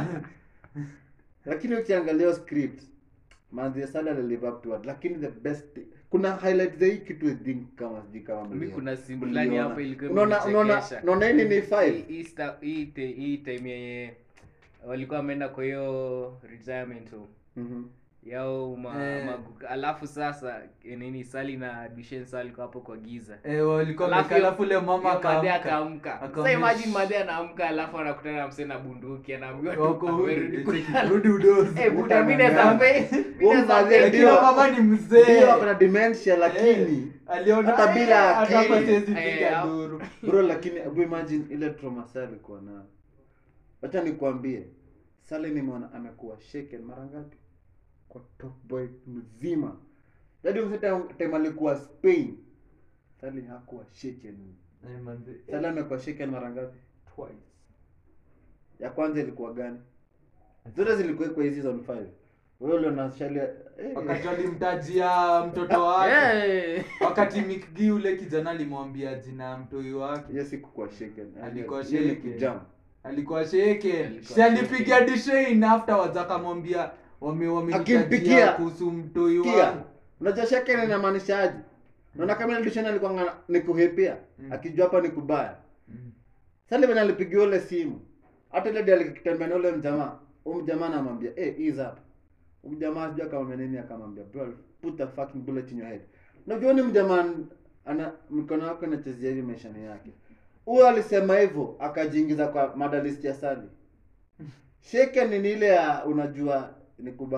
Lakini ukiangalia script Manzi Sala ali live up to it. Lakini the best kuna highlight za hii kitu I think kama sijui kama mi mliona. kuna simu Mliona. fulani hapa ilikuwa Unaona unaona imenichekesha. unaona hii ni five. Hii- hii sta- hii te- hii time yenye walikuwa wameenda kwa hiyo retirement home Mhm. yao ma, Eh. magu- alafu sasa eh, nini Sali na Duchenne Sali walikuwa hapo kwa giza. Eh, walikuwa Alafu wamekaa alafu ule mama hiyo Madhe akaamka. akaamka. Sasa Akaamka. imagine Madhe anaamka alafu anakutana na msee na bunduki anaambiwa tu Wako amerudi rudi kulala. rudi udozi. Eh, buda mimi naweza pay. Mimi Huyo naweza Madhe pay. Lakini mama ni mzee. Ndio ako na dementia lakini Eh, aliona hata bila eh, hata hapa akili. siwezi Eh, piga au- duru. bro lakini hebu imagine ile trauma Sally alikuwa nayo. Acha nikwambie Sally nimeona amekuwa shaken mara ngapi kwa top boy mzima. Hadi mfita time alikuwa Spain. Sally hakuwa shaken. Eh, manzi. Sally amekuwa shaken mara ngapi? Twice. Ya kwanza ilikuwa gani? Zote zilikuwa kwa hii season five. Wewe uliona Sally eh, Wakati walimtajia mtoto wake. Eh. Wakati Mikgi ule kijana alimwambia jina ya mtoi wake. hiyo siku kwa shaken. Alikuwa Hiyo ni shaken. kijam. Alikuwa shake. Alikuwa Si alipiga Dishane afterwards akamwambia wame wamenitajia Akimpigia. kuhusu mtoi Sikia. wangu. Unajua shaken inamaanisha aje? Unaona kama ile Dushana alikuwa ngana- ni kuhepia. Mm. Akijua hapa ni kubaya. Mm. Sasa bwana alipigia ile simu. Hata ile ndiye alikitembea na ule mjamaa. Huyo mjamaa anamwambia, "Eh, ease up." Huyo mjamaa sijui kama nini akamwambia, "Bro, put the fucking bullet in your head." Unajua ni mjamaa ana mikono yake inachezea hivi maishani yake. Huyo alisema hivyo akajiingiza kwa madalist ya Sally. Shaken ni ile ya unajua ni kubaya.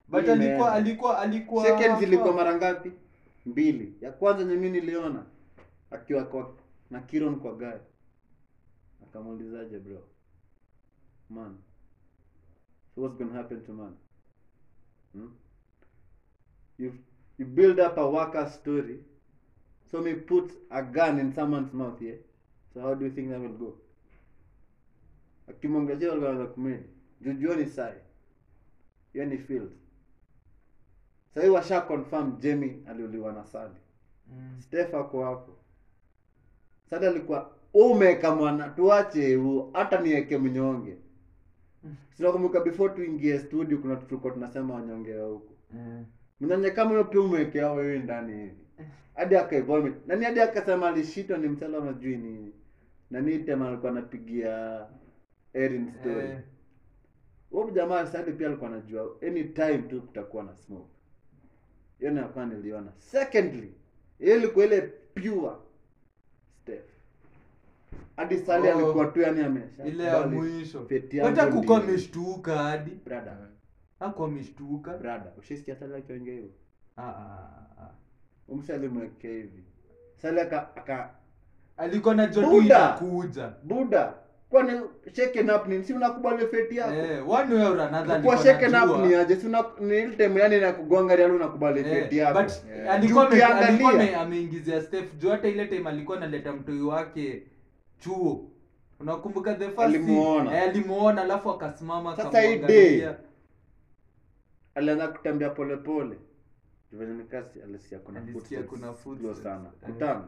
but Hii alikuwa imeenda. alikuwa alikuwa Second zilikuwa mara ngapi? Mbili. Ya kwanza yenye mimi niliona akiwa kwa na Kiron kwa gari. Akamuulizaje bro? Man. So what's going to happen to man? Hmm? You you build up a worker story. So me put a gun in someone's mouth here. So how do you think that will go? Akimongezea wala kumeni. Jujuoni sai. Hiyo ni field. Sasa washa confirm Jamie aliuliwa na Sally. Mm. Steph ako hapo. Sasa alikuwa umeka mwana tuache huo hata niweke mnyonge. Sio kumbuka before tuingie studio kuna tulikuwa tunasema wanyonge huko. Mm. Mnyonge kama hiyo pia umewekea wewe ndani hivi. Hadi akaivomit. Nani hadi akasema alishitwa ni msala unajui nini. Na ni tema alikuwa anapigia Erin story. Eh. Huyo jamaa sasa pia alikuwa anajua anytime tu kutakuwa na smoke. Hiyo ni hapa niliona. Secondly, ile ilikuwa ile pure Steph. Hadi Sally Oh, alikuwa tu yani amesha. ile ya mwisho. Feti yangu Hata kuko ndio. ameshtuka hadi. Brother, Hakuwa ameshtuka. brother, ushisikia Sally akiongea hivyo? Ah ah ah. Umsali mweke hivi. Sally aka aka Alikuwa na joto Buda! itakuja. Buda, kwani shaken up ni si unakubali feti yako? Eh, one way or another Kwa alikuwa shaken up anajua. ni aje? Si una ni ile time yani na kugonga ile unakubali Eh, feti yako. but Yeah. alikuwa ame- Ukiangalia- alikuwa ame- ameingizia Steph juu hata ile time alikuwa analeta mtoi wake chuo. Unakumbuka the first Alimuona. scene? Eh, alimuona alafu akasimama Sasa hii akamwangalia. alianza kutembea pole pole. Venye nikasi alisikia kuna Alisikia footsteps kuna slow footsteps. sana. Eh. Kutana.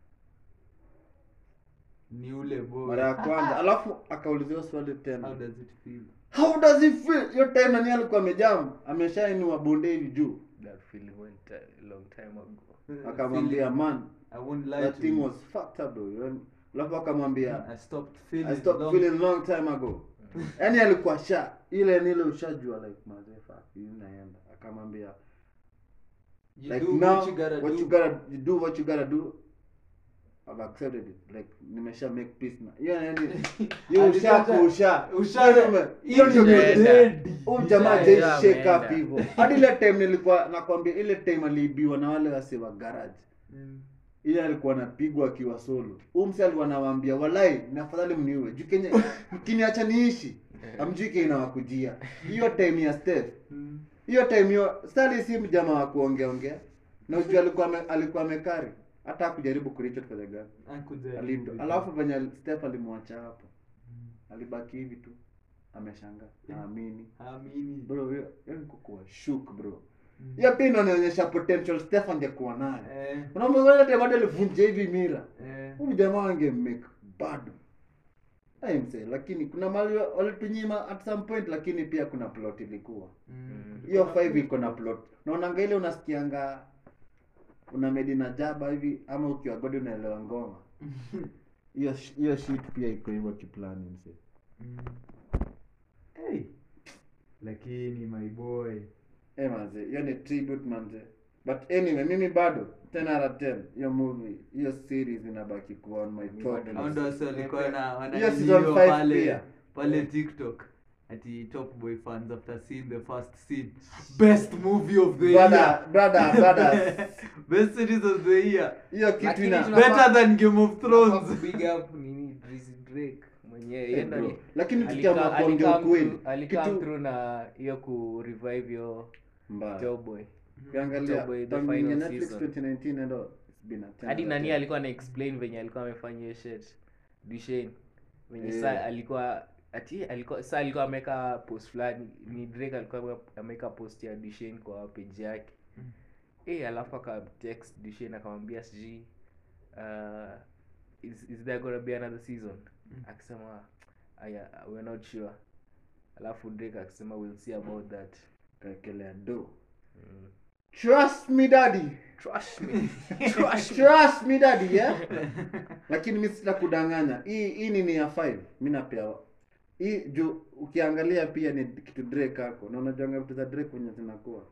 Ni ule boy. Mara ya kwanza alafu akaulizwa swali tena. How does it feel? How does it feel? Hiyo time nani alikuwa amejam? Ameshainua bonde hivi juu. That feeling went a long time ago. Akamwambia man, I won't lie that to thing you. was fucked up bro. Yaani, alafu akamwambia I stopped feeling. I stopped long- feeling long time ago. Yaani alikuwa sha ile nile ushajua like motherfucker hii inaenda. Akamwambia You like do now what you gotta what do. you gotta you do what you gotta do. I've accepted it. Like nimesha make peace na. Hiyo yani hiyo usha Alishaja- usha. Usha- Hiyo ndio Imeenda. ndio. Huyu jamaa Isha- je isha shake up ameenda. hivyo. Hadi ile time nilikuwa nakwambia ile time aliibiwa na wale wasi wa garage. Mm. Ile alikuwa anapigwa akiwa solo. Huyu msee alikuwa anawaambia walai nafadhali mniue. Juu Kenya mkiniacha niishi. Amjui Kenya inawakujia. Hiyo time ya Steph. Mm. Hiyo time hiyo Sally si mjamaa wa kuongea ongea. Na ujue alikuwa ame, alikuwa amekari. Hata kujaribu kurichot for the gun. Hakujaribu Alindo. vile. Alafu venye Steph alimwacha hapo. Alibaki hivi tu. Ameshangaa. Naamini. Amini. Bro, hiyo hiyo ni kukuwa shook bro. Mm. Hiyo pia inaonyesha potential Steph angekuwa nayo. Eh, Unaona ile bado alivunja hivi mira. eh. Huyu jamaa ange make bado. I am saying lakini kuna mali walitunyima at some point lakini pia kuna plot ilikuwa. Mm. Hiyo five iko na plot. Naona ile unasikianga una Medina Jaba hivi ama ukiwa bado unaelewa ngoma. Hiyo sh- hiyo shit pia iko hivyo kiplani mse. Mm. Hey. Lakini my boy. Eh manze, hiyo ni tribute manze. But anyway, mimi bado ten out of ten hiyo movie, hiyo series inabaki kuwa on my top Hao ndio list. wase walikuwa na wana Hiyo season nilio five pale pia. pale Yeah. TikTok. Ati Top Boy fans after seeing the first scene. Best movie of the Brother, year. brother, brother. Best series of the year. Hiyo kitu Lakini ina tuna- Better than Game of Thrones. Thrones. Big up nini Drizzy Drake mwenyewe. Eh, Yeye ndo bro. ali- Lakini alikam- tukiamua kuongea alikam ukweli, through- alikam kitu through na hiyo ku revive hiyo mbaya. Joboy. Ukiangalia Joboy, the tangu final ingia Netflix season. twenty nineteen and all, it's been a ten Hadi out of nani ten. alikuwa ana explain venye alikuwa amefanya hiyo shit. Dushane. Venye Yeah. saa alikuwa ati alikuwa saa alikuwa ameka post fulani ni Drake alikuwa ameka post ya Dushane kwa page yake. Mm. Eh, alafu aka text Dushane akamwambia siji uh, is, is there gonna be another season? Mm. Akisema aya we're not sure. Alafu Drake akisema we'll see about that. Kaekelea do. Mm. Trust me daddy. Trust me. Trust me. Trust me daddy, yeah? Lakini mimi sita kudanganya. Hii hii ni ni ya five. Mimi napea. Hii juu ukiangalia pia ni kitu Drake kako. Na unajua vitu za Drake kwenye zinakuwa.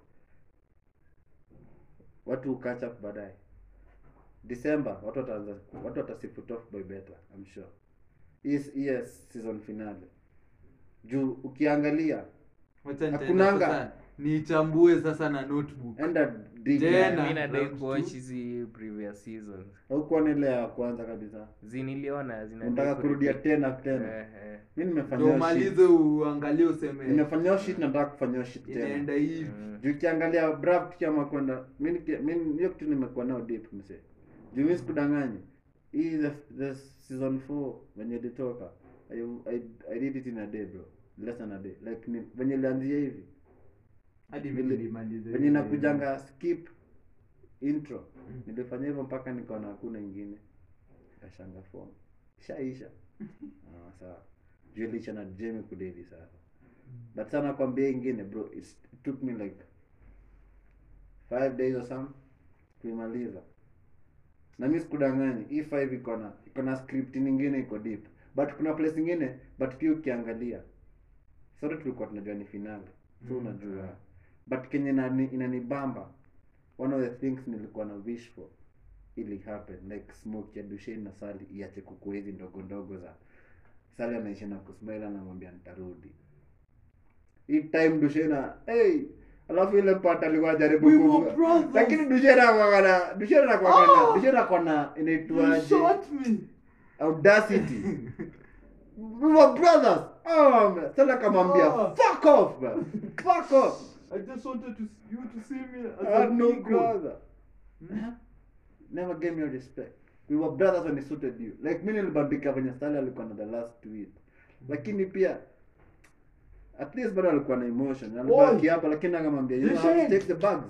Watu catch up baadaye. December watu wataanza watu watasifu Top Boy better, I'm sure. Is yes season finale. Juu ukiangalia Wacha nitaenda Hakunanga. sasa nichambue sasa na notebook. enda dig Tena. Mimi nadai round kuwatch two. hizi previous seasons. huko ni ile ya kwanza kabisa Ziniliona zina unataka kurudia tena tena Eh, eh. mimi nimefanya Ndio hiyo malize shit uangalie useme nimefanya hiyo shit nataka kufanya hiyo shit inaenda tena hivi. Mm. juu kiangalia bravo kiama kwenda mimi niki- mimi hiyo kitu nimekuwa nao deep mse juu mimi sikudanganya hii the, the season four venye ilitoka I, I, I did it in a day bro less than a day like ni, venye ilianzia hivi Hadi Vile- mimi nilimalize. venye nakujanga skip intro Mm. nilifanya hivyo mpaka nikaona hakuna ingine kashanga form shaisha ah sawa juu ilisha na Jamie kudeli sasa but sana kwambia ingine bro it's, it took me like five days or some kuimaliza na mimi sikudanganya hii five iko na iko na script nyingine iko deep but kuna place nyingine but pia ukiangalia sote tulikuwa tunajua ni finale so Mm. unajua but kenye inani- inanibamba one of the things nilikuwa na wish for ili happen like smoke ya Dushane na Sally iache kuku hizi ndogo ndogo za Sally anaisha na kusmile anamwambia nitarudi hii time Dushane hey alafu ile part alikuwa jaribu We ku were brothers. lakini Dushane akawa na Dushane akawa na Ah! Dushane akawa na You inaitwaje shot me. audacity we were brothers oh man Sally akamwambia Ah! fuck off man fuck off I just wanted to you to see me as I a had no amigo. brother Hmm? never gave me your respect. We were brothers when it suited you. Like mimi nilibambika venye Sally alikuwa na the last tweet. Lakini pia at least bado alikuwa na emotion. Alibaki hapa lakini angamwambia you have to take the bags.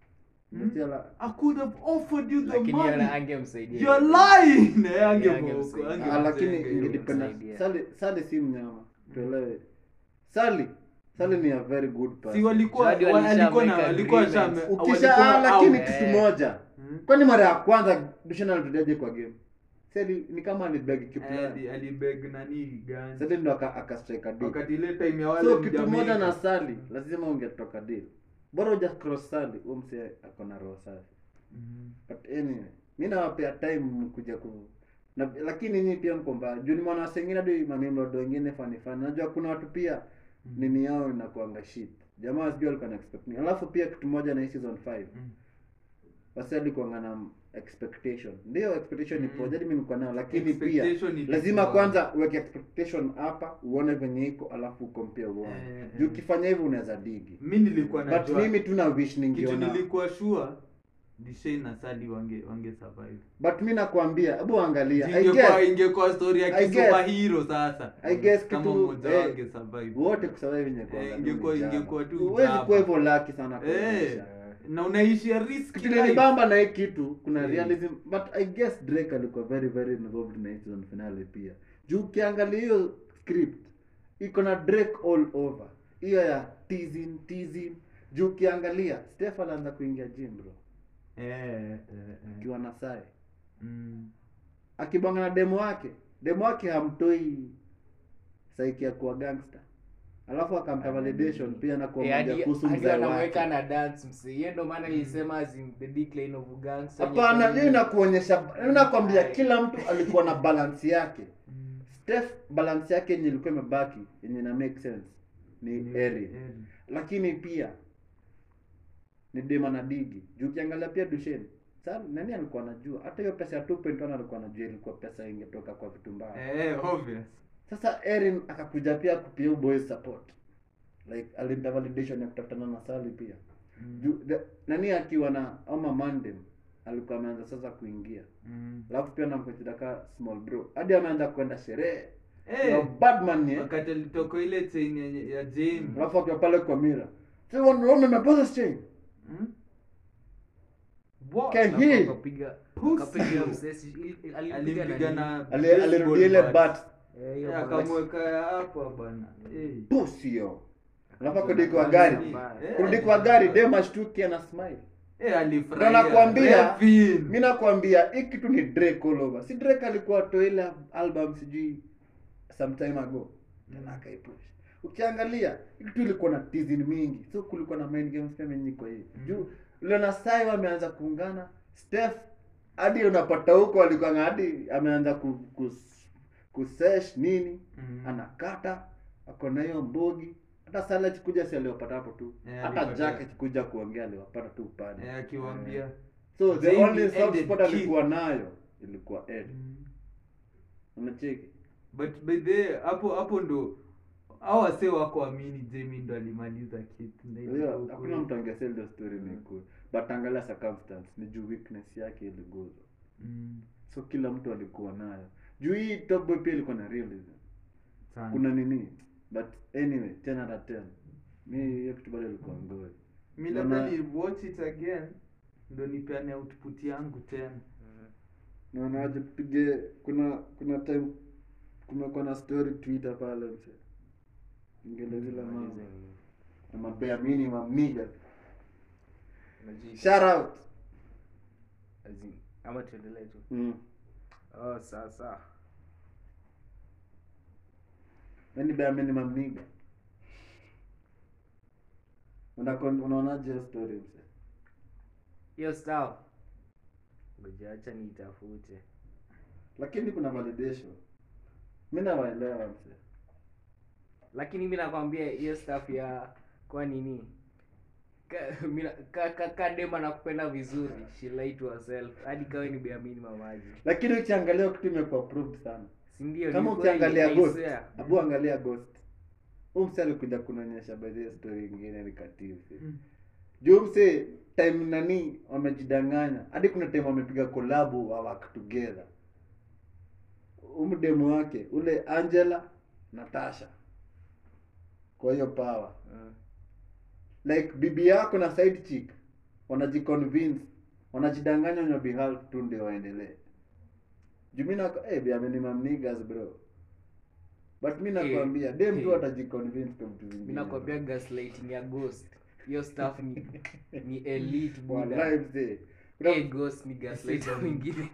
Mtela I could have offered you the Lakini money. yeye angemsaidia. You're lying. Ne Yeah, ange angemsaidia. ah, lakini ingedependa Msaidia. Sally Sally si mnyama. Tuelewe. Sally Sally ni a very good person. Si walikuwa Jadi wa- walisha alikuwa na make walikuwa agreement. shame. Ukisha ah, lakini out. kitu Eh. moja. Hmm? Kwani mara ya kwanza Dushane alitujaje kwa game? Sally ni kama alibeg kitu. Ali alibeg nani gani? Sally ndo aka, aka strike a deal. Wakati ile time ya wale So kitu Mjamaika. moja na Sally lazima ungetoka deal. Bora uja cross Sally, huyo msee ako na roho safi. Mhm. But anyway, mimi nawapea time kuja ku na, lakini nyinyi pia mko mbaya. Juu nimeona watu wengine hadi mamemlodo wengine fani fani. Najua kuna watu pia nini yao inakuanga shit. Jamaa sijui alikuwa na expect nini. Alafu pia kitu moja na hii season five. Mm. Wasi alikuwa na expectation. Ndio expectation ipo. Mm. Jadi mimi niko nayo lakini pia Expectation ilikuwa- lazima kwanza uweke expectation hapa uone venye iko alafu compare uone. Eh, Juu eh. ukifanya hivyo unaweza digi. Mimi nilikuwa But najua. mimi tuna wish Kitu ningeona. nilikuwa sure Dushane na Sally wange wange survive. But mimi nakwambia, hebu angalia. I Ingekuwa guess ingekuwa story ya I guess- superhero sasa. I guess kama kitu- mmoja eh, wange survive. wote kusurvive yenye kwa. Eh, ingekuwa- ingekuwa tu Huwezi drama. kuwa hivyo lucky sana kwa Eh, maisha. na unaishi a risk Kitu life. nilibamba na hii kitu kuna Eh. realism but I guess Drake alikuwa very very involved na hii season finale pia. Juu ukiangalia hiyo script iko na Drake all over. Hiyo ya teasing teasing. Juu ukiangalia Steph alianza kuingia gym bro. Eh, eh, eh. Akiwa na sai. Mm. Akibonga na demo wake. Demo wake hamtoi saiki ya kuwa gangster. Alafu akampa validation pia na Eh, kuongea hadi- kuhusu hadi mzee anamweka wake. na dance msee. Yeye ndo maana nilisema as in the decline of gangster. Hapana, hiyo inakuonyesha, inakwambia kila mtu alikuwa na balance yake. Mm. Steph balance yake yenye ilikuwa imebaki yenye ina make sense ni Erin. Erin. Lakini pia ni Dema na Digi. Juu ukiangalia pia Dushane. Sasa nani alikuwa anajua? Hata hiyo pesa ya two point one alikuwa anajua ilikuwa pesa ingetoka kwa vitu mbaya. Eh, obvious. Sasa Erin akakuja pia kupia boys support. Like alimpa validation ya kutafutana na Sally pia. Mm. Juu the- nani akiwa na Oma Mandem alikuwa ameanza sasa kuingia. Mm. Alafu pia namconsider ka small bro. Hadi ameanza kwenda sherehe. Eh, Ya bad man ye. wakati alitoka ile chain ya, ya James. Alafu akiwa pale kwa mira. So one woman my brother's chain. Mm? What? Can he? Akapiga Pussy. akapiga msesi ili- alimpiga Alimpiga na na Ali alirudi ile bat. eh, hiyo Eh, bat. akamweka hapa bana. Eh. Pussy yo. Alafu kurudi kwa gari. Eh, Kurudi kwa gari Dema shtuki na smile. Eh, alifurahia. Ndio nakwambia. Rapin. Mimi nakwambia hii kitu ni Drake all over. Si Drake alikuwa toa ile album sijui some time ago. Tena akaipush. Ukiangalia hii kitu ilikuwa na teasing mingi. So kulikuwa na mind games kama nyingi kwa hii. Juu Leona Sai wameanza kuungana. Steph hadi unapata huko alikuwa hadi ameanza ku, ku kusesh nini? Mm. Anakata ako na hiyo mbogi. hata Salah kuja si aliwapata hapo tu. Yeah, Hata alipata. Jack kuja kuongea aliwapata tu pale. Eh, akiwaambia So the Jamie only soft ended spot kick. alikuwa nayo ilikuwa Ed. Mm. Unacheki? But by the hapo hapo ndo hao wase wako amini Jamie ndo alimaliza kitu. Na ilikuwa Hiyo ukweli. hakuna mtu angesell the story ni cool. But angalia circumstance ni juu weakness yake iliguzwa. Mm. So kila mtu alikuwa nayo. Juu hii Top Boy pia ilikuwa na realism. Sana. Kuna nini? But anyway, ten out of ten. Mimi hiyo kitu bado ilikuwa ngori. Mi Naona- labda ni watch it again ndo nipeane output yangu tena. Naona aje tupige kuna kuna time kumekuwa na story Twitter pale mse. Ngele zile mambo. Na mabea minimum nigga. Unajua- Shout out. as in, ama tuendelee tu. Mm. Oh, sasa Yaani bea minimum nigga. Unako unaonaje hiyo story mse? hiyo stuff ngoja acha niitafute. Lakini kuna validation. Mimi nawaelewa mse. Lakini mimi nakwambia hiyo stuff ya kwa nini ka mina, ka, ka, ka dema nakupenda vizuri, she lied to herself hadi kawe ni bea minimum maji, Lakini ukiangalia kitu imekuwa proved sana. si ndio? Kama Ni kweli, ukiangalia I Ghost, swear. abu angalia Ghost. Huyu mse alikuja kunaonyesha by the story nyingine ni katifu. Mm. Juu mse time nani wamejidanganya. Hadi kuna time wamepiga collab wa work together. Umdemu wake ule Angela Natasha. Kwa hiyo power. Mm. Like bibi yako na side chick wanajiconvince, wanajidanganya on your behalf tu ndio waendelee. Juu mimi na eh bia minimum niggas bro. But mimi nakwambia dem tu eh. atajiconvince kwa vitu vingine. Mimi nakwambia gaslighting ya Ghost hiyo stuff ni ni elite Wa buda. live say. Hey, Ghost ni gaslighter mwingine.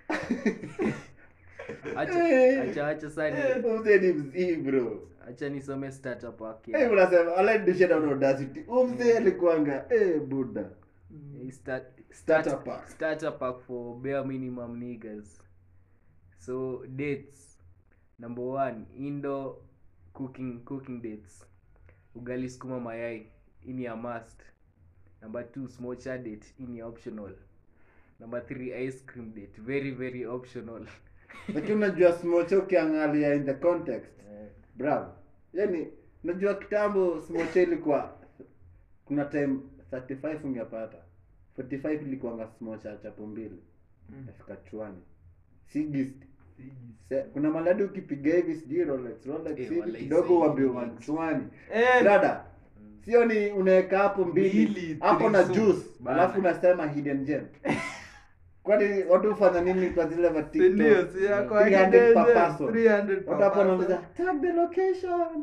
Acha Eh. acha acha sasa Umse ni mzee bro. acha nisome startup yake. Eh unasema I like the shit of audacity. Umse alikuanga eh buda. Eh, start Starter start pack. starter pack for bare minimum niggas. So dates. Number one, Indo cooking cooking dates. Ugali sukuma mayai, ini a must. Number two, smocha date, ini optional. Number three, ice cream date, very very optional. Lakini unajua smocho ukiangalia in the context. Eh, Bravo. Yaani najua kitambo smocha ilikuwa kuna time thirty-five ungepata. forty-five ilikuwa smocha chapo mbili. Mm. Nafika chwani. Sigist. Siji. Se, kuna maladi ukipiga hivi sijui Rolex Rolex Eh, hivi walai kidogo sahi uambiwe ni manchwani. Eh, Dada. Sio ni unaweka hapo mbili Mbili, hapo na three juice Bana. alafu unasema hidden gem. Kwani watu hufanya nini kwa zile va si ndio, TikTok? si yako three hundred per akidede, person. three hundred per Watu hapo person. wanauliza tag the location.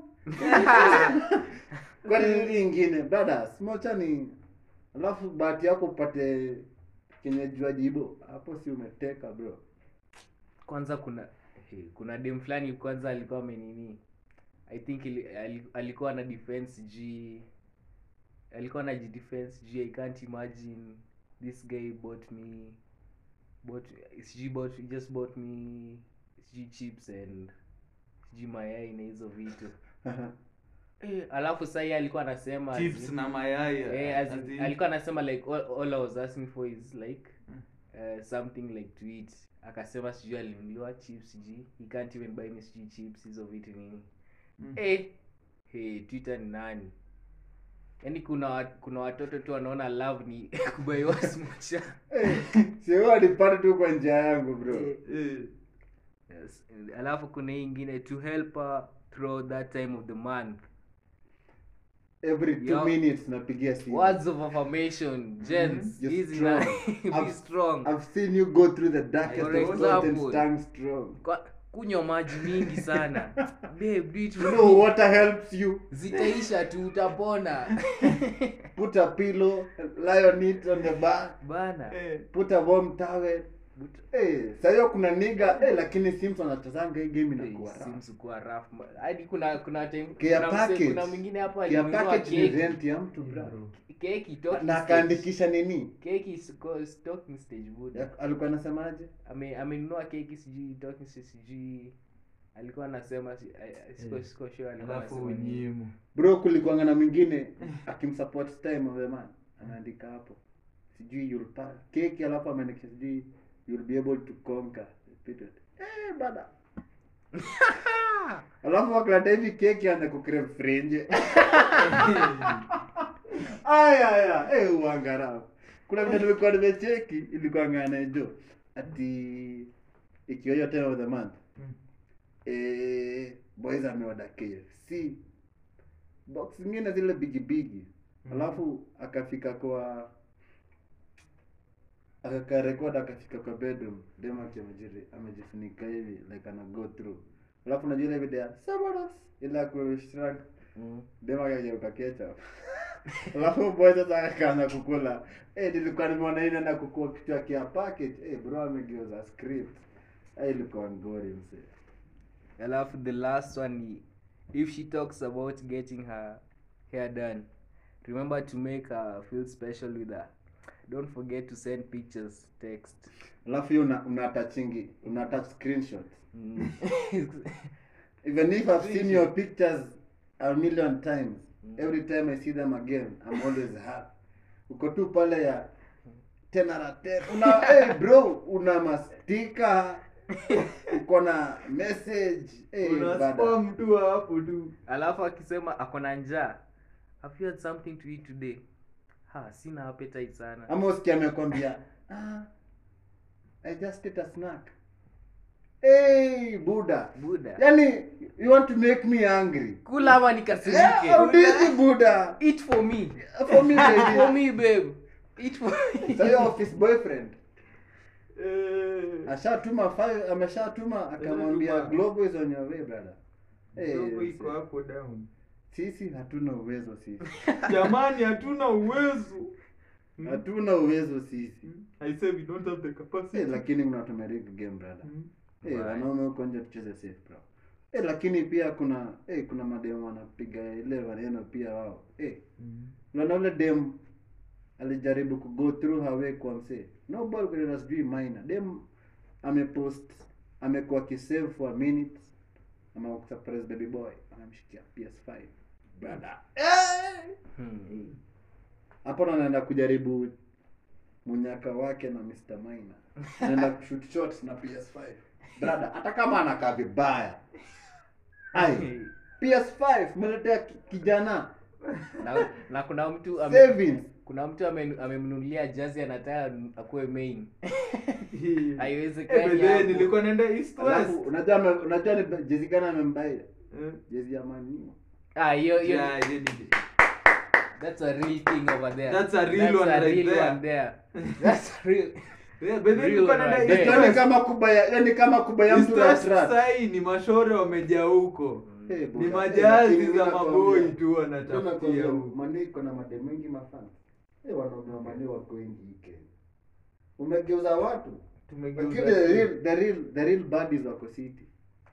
Kwani nini ingine? Dada, smocha ni alafu bahati yako upate kenye jua jibo. Hapo si umeteka bro. kwanza kuna hey, kuna dem fulani kwanza alikuwa amenini. I think ili, ali- alikuwa na defense G alikuwa na defense G I can't imagine this guy bought me bought G bought just bought me G chips and G mayai na hizo vitu. Eh, alafu sasa yeye alikuwa anasema Chips na mayai. eh, as in, as in- alikuwa anasema like all, all I was asking for is like uh, something like to eat. Akasema sijui alinunuliwa chips sijui he can't even buy me sijui chips hizo vitu nini. Mm. Eh, hey, Twitter ni nani? Yaani kuna wat- kuna watoto tu wanaona love ni kubaiwa smocha. Sio alipata tu kwa njia yangu bro. Eh, Eh. yes. Alafu kuna hii ingine to help her through that time of the month. Every two Yo. minutes napigia simu. Words of affirmation, gents. Just Easy strong. na be I've- strong. I've seen you go through the darkest For of thoughts and example. stand strong. Kwa- kunywa maji mingi sana. Babe, do it You for know me. water helps you. Zitaisha tu utapona. Put a pillow, lie on it on the back. Bana. Eh. Put a warm towel. But- Eh, sasa hiyo kuna niga eh, lakini Simpson anatazanga hii game inakuwa raha. Sims kuwa rough. ma- Hadi kuna kuna time Care kuna mse- package. kuna mwingine hapa Kia alinunua package ni keki. rent ya mtu bra. Keki talking Na stage. akaandikisha nini? Keki is called talking stage buda. Ya- Alikuwa anasemaje? Ame amenunua keki sijui talking stage sijui alikuwa anasema si- ai- ai- siko Eh. siko sure alikuwa Alafu anasema nini. unyimu. Bro kulikuwa na mwingine akimsupport time of the man. Anaandika hapo. Sijui you'll pass. Keki alafu ameandika sijui you'll be able to conquer. Repeated. Eh bada. Alafu wakati hivi keki ana kucrave fringe. Aya aya, eh uangara. Kuna mtu tulikuwa nimecheki ilikuwa ngana jo. Ati ikiwa hiyo time of the month. Mm. Eh boys ameorder K F C. Box zingine zile bigi bigi. Alafu akafika kwa akaka record akafika kwa bedroom. Dem akimjiri amejifunika hivi like ana go through. Alafu unajua ile video Sabaros ila kwa shrug. Mm. Dem akageuka ketchup. Alafu boy sasa akaanza kukula. Eh nilikuwa nimeona yeye anaenda kukua kitu yake ya package. Eh bro amegeuza script. Eh ilikuwa ngori mse. Alafu the last one ni if she talks about getting her hair done, remember to make her feel special with her. Don't forget to send pictures, text. Alafu hiyo una, una touchingi, una touch screenshot. Mm. Even if I've seen your pictures a million times, every time I see them again, I'm always happy. Uko tu pale ya ten out of ten. Una hey bro, una mastika. Uko na message. Hey Una bada. spam tu hapo tu. Alafu akisema ako na njaa, have you had something to eat today? Ha, sina appetite sana. Ama usikia amekwambia, ah, I just ate a snack. Hey Buddha. Buddha. Yani, you want to make me angry. Kula ama Yeah, nikasirike. how did you Buddha? Eat for me. For me, For baby. me, babe. Eat for me. So your office boyfriend. Eh. Ashatuma file, ameshatuma akamwambia Ashatuma. Globo is on your way brother. Eh, Ndogo iko mse. hapo down. Sisi hatuna uwezo sisi. Jamani hatuna uwezo. Hmm? Hatuna uwezo sisi. Hmm? I say we don't have the capacity. Eh, lakini mnatumia rig game brother. Hmm? Eh, Right. wanaume huko nje tucheze safe bro. Eh, lakini pia kuna eh kuna mademu wanapiga ile maneno pia wao. Eh, Hmm. unaona ule dem alijaribu ku go through her way kwa mse. No ball kwa nas be minor. Dem amepost amekuwa kisave for a minute. Ama surprise baby boy anamshikia P S five. Brother. Eh! Hmm. Hapo ndo anaenda kujaribu munyaka wake na mister Minor. Anaenda kushoot shots na P S five. Brother, hata kama anakaa vibaya. Ai, P S five mletea ki- kijana na, na kuna mtu ame, savings. kuna mtu ame- amemnunulia jazi anataka akuwe main. Eh, Haiwezekani by the way, hapo. nilikuwa naenda east Alafu west. unajua ame- unajua ni jezi gani amembaia? Eh. Jezi ya Man U. Ah, hiyo hiyo Yeah, hiyo ni- that's a real thing over there. That's a real one a right real there. one there. That's real. Yeah, by the way, Real nilikuwa naenda right east there. Yaani west. kama kubaya, yaani kama kubaya East mtu west rat rat. sai ni mashore wamejaa huko. Eh, Ni buda. Eh, majazi lakini za nakwambia- maboi tu Tena wanatafutia kwambia, huko. Mani iko na mademu wengi mafans. Eh, wanaume wa Mani wako wengi hii Kenya. Umegeuza watu. Tumegeuza Lakini the tu. real the real the real baddies wako City.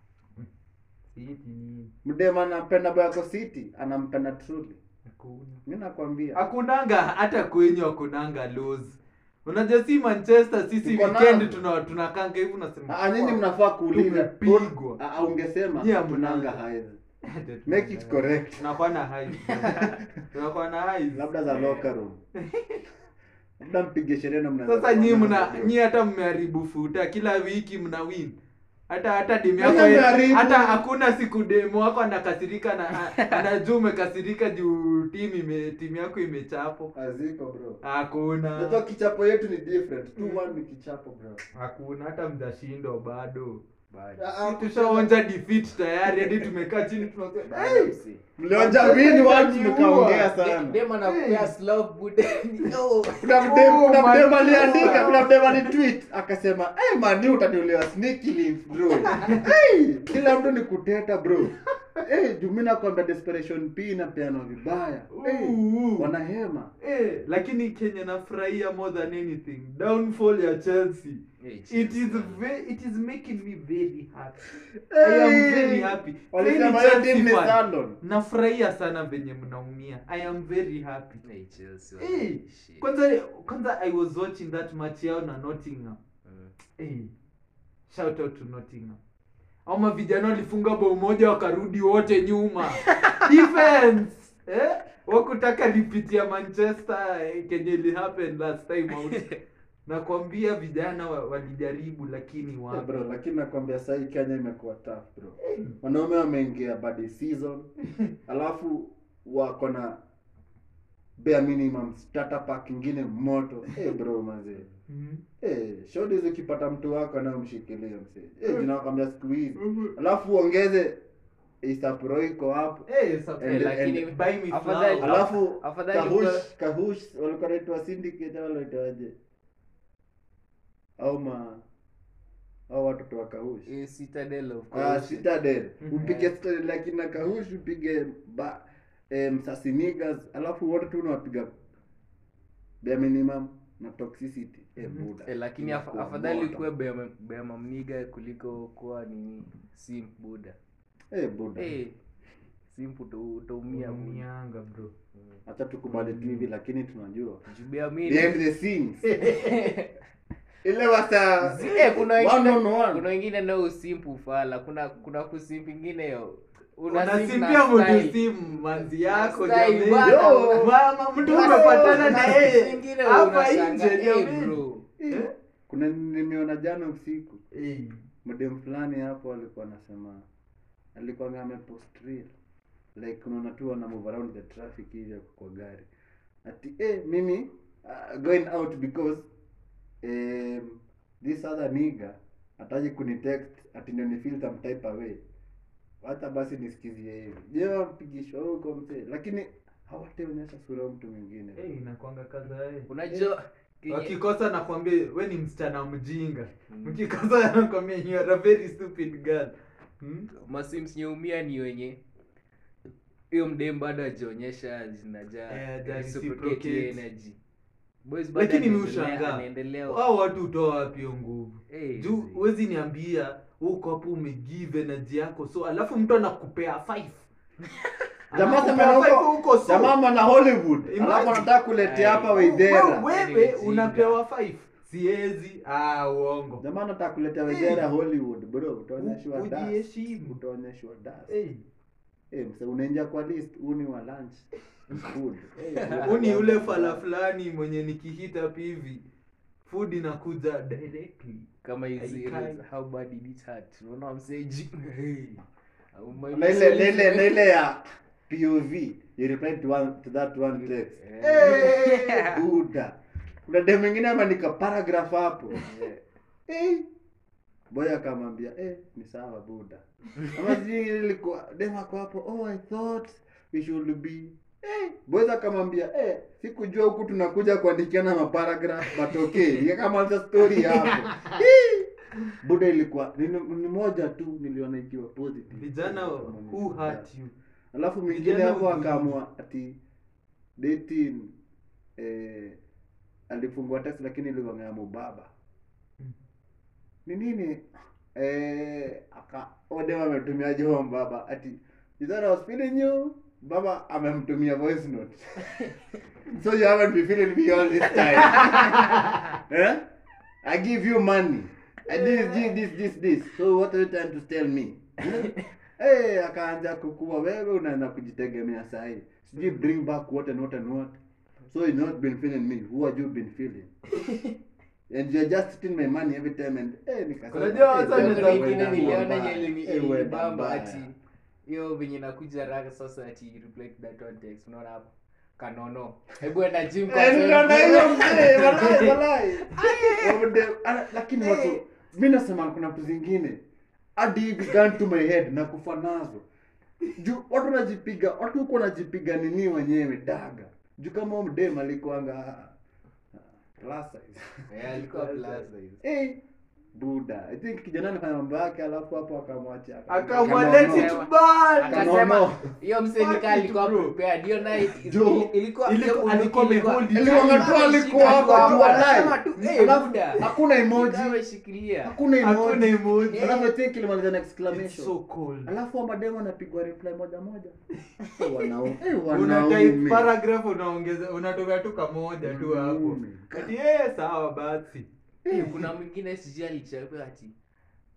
Siti ni- Mdema anampenda boy wako City, anampenda truly. hakuna. Mimi nakwambia. Hakunanga hata kwenyu hakunanga lose. Unajua si Manchester sisi Tuko weekend nazo. tuna tunakanga hivi unasema. Ah, nyinyi mnafaa kuuliza. Tumepigwa. Ah, ah, ungesema Nyinyi tunanga hamnanga. highs. Make it correct. Tunakuwa na highs. Tunakuwa na highs. Labda za locker room. Labda mpige sherehe na mnaweza. Sasa nyinyi mna kuona. nyinyi hata mmeharibu futa kila wiki mna win. Hata hata demu Sasa yako mmeharibu. hata hakuna siku demu wako anakasirika na anajua umekasirika juu timu ime timu yako imechapo. Aziko bro. Hakuna. Unajua kichapo yetu ni different. two one ni kichapo bro. Hakuna hata mjashindwa bado. Bado. Ah, ah, Tushaonja defeat tayari hadi tumekaa chini tunasema Bado msi. Mlionja win watu mkaongea De- sana. Dem anakupea slow buda. No. Kuna mdem Oh, kuna mdem man. aliandika, kuna mdem alitweet akasema, "Eh man, you utaniuliwa sneaky link bro." Hey, kila mtu ni kuteta bro. Eh, juu mimi nakwambia desperation P inapeanwa vibaya. Eh, Ooh. wanahema. Eh, lakini Kenya nafurahia more than anything. Downfall ya Chelsea. Hey, It Chelsea. is ve- it is making me very happy. I am Hey. very happy. Walisema Any hiyo Chelsea team ni fan, Salon. nafurahia sana venye mnaumia. I am very happy. Hey, Chelsea. Eh, Shit. kwanza kwanza I was watching that match yao na Nottingham. Mm. Eh, shout out to Nottingham. ama vijana walifunga bao moja wakarudi wote nyuma. Defense eh wakutaka lipitia Manchester eh, kenye li happen last time out. Nakwambia vijana wa- walijaribu lakini Yeah, wapi. bro, lakini nakwambia sasa Kenya imekuwa tough bro. Wanaume wameingia bad season. Alafu wako na bare minimum starter pack ingine moto. Eh bro mazee. Mhm. Eh, shodi ukipata mtu wako na umshikilie msee. Eh, ninakwambia siku hizi. Alafu uongeze Isapro iko hapo. Eh, sasa And- lakini and- buy me afadhali- flower. Alafu afadhali Kahush, kwa- Kahush walikuwa wanaitwa syndicate wale wanaitwaje? Au ma au watoto wa Kahush. Eh, Citadel of Ah, course. Citadel. Mhm. Upige Citadel lakini na Kahush upige ba eh, Msasinigas, alafu wote tu unawapiga bare minimum na toxicity. Eh, Mhm. buda. Eh, lakini af- Inakuwa afadhali moto. kuwe Bema Mniga kuliko kuwa ni Simp Buda. Eh, buda. Eh, Simp uta- utaumia Buda. Umianga bro. Acha tukubali tu hivi lakini tunajua. Jubia mimi. Behind the scenes. Ile wasa Eh, kuna one wengine on one. kuna wengine nao usimpu fala. Kuna kuna kusimp ingine yo. simp na Unasimpia mtu style. simu manzi yako Style, jamani. bwana, Yo, una- Mama mtu Bwana, umepatana na kuna yeye zingine hapa unashanga, nje eh, jamani. bro. Eh, kuna nimeona jana usiku Eh. madem fulani hapo alikuwa anasema alikuwa amepost reel like unaona tu wana move around the traffic hivi ako kwa gari ati eh mimi uh, going out because um, this other nigga ataje kunitext ati ndio ni feel some type away, hata basi nisikizie hivi je wampigishwa huko mzee, lakini hawataonyesha sura ya mtu mwingine. Eh, inakuanga kaza eh. Unajua kenye- Wakikosa nakwambia we ni msichana mjinga. Mm. Mkikosa nakwambia you are a very stupid girl. Hmm? masims nyeumia ni wenye hiyo mdem bado hajaonyesha zinaja Eh, haja reciprocate reciprocate. energy. Boys bado Lakini mimi anaendelea- ushangaa. anaendelea Hao watu utoa wapi hiyo nguvu? Eh, Juu zi. huwezi niambia uko hapo umegive energy yako so alafu mtu anakupea five. Jamaa Anakupea sema five huko huko so. jamaa na Hollywood Imagine. alafu anataka kuletea hapa Aye. Waithera. Wewe wewe Energy. unapewa five. Siezi. Ah, uongo. Jamaa anataka kuletea Waithera Hollywood bro, utaonyeshwa U- das. ujiheshimu. Utaonyeshwa das. Eh. Eh, mse unaingia kwa list, huu ni wa lunch. Food. Eh, Huu ni ule fala fulani mwenye nikihita up hivi food inakuja directly. kama hizi Haikai. how bad did it hurt, unaona I'm saying hey. Oh, my Na ile na ile na soul is- ile ya P O V, you reply to one to that one text. Eh. Buda. Kuna dem mwingine ameandika paragraph hapo. Eh. Boya akamwambia, eh, ni sawa buda. Ama sijui ilikuwa dem ako hapo, oh I thought we should be. Eh, boya akamwambia, eh, sikujua huku tunakuja kuandikiana maparagraph but okay. Yakamaliza story hapo. Eh. Buda ilikuwa ni, ni moja tu niliona ikiwa positive. Vijana who hurt you. Alafu mwingine Vijana hapo udhuru. akaamua ati dating eh alifungua text lakini ilikuwa mubaba. Mm. Ni nini? Eh aka odema ametumia jo baba ati is that I was feeling you? Baba amemtumia voice note. So you haven't been feeling me all this time. Eh? I give you money. I did this, this, this, this. So what are you trying to tell me? Eh, hey, akaanza kukua wewe unaanza kujitegemea saa hii. Sijui bring back what and what and what. So you not been feeling me. Who have you been feeling? And you're just stealing my money every time and eh nikasema. Unajua eh, wasa wewe unaweza Kuna wewe ingine wewe niliona mbaya. yenye Eh, wewe ilibamba mbaya. ati hiyo venye nakuja raka sasa ati reply to that one text, unaona hapo kanono hebu enda gym kwa Eh, niliona hiyo mzee, walai walai. Wabde, ala, lakini watu mimi nasema kuna vitu zingine hadi began to my head na kufa nazo. Juu watu wanajipiga, watu huko wanajipiga nini wenyewe daga. Juu kama huyo mdem alikuanga plus size. Eh, alikuwa plus size. Eh, buda. I think kijana alifanya mambo yake alafu hapo akamwacha. Akamwa Kanono. let it burn. Akasema hiyo msee Fuck nikaa it, alikuwa bro. prepared hiyo night Juu, ilikuwa ilikuwa- alikuwa amehold it. Ilikuwa tu alikuwa hapo juu Anasema alive. tu, eh, Alafu buda. hakuna emoji. ameshikilia Hakuna Hakuna emoji. emoji. Alafu I think ilimaliza na It's exclamation. so cold. Alafu wa mademo anapigwa reply moja moja. Eh, wanaume. Eh, Una type wanaume. paragraph unaongeza unatoka tu kamoja tu hapo. Mm. Ati eh sawa basi. Eh, kuna mwingine sijui alichapia ati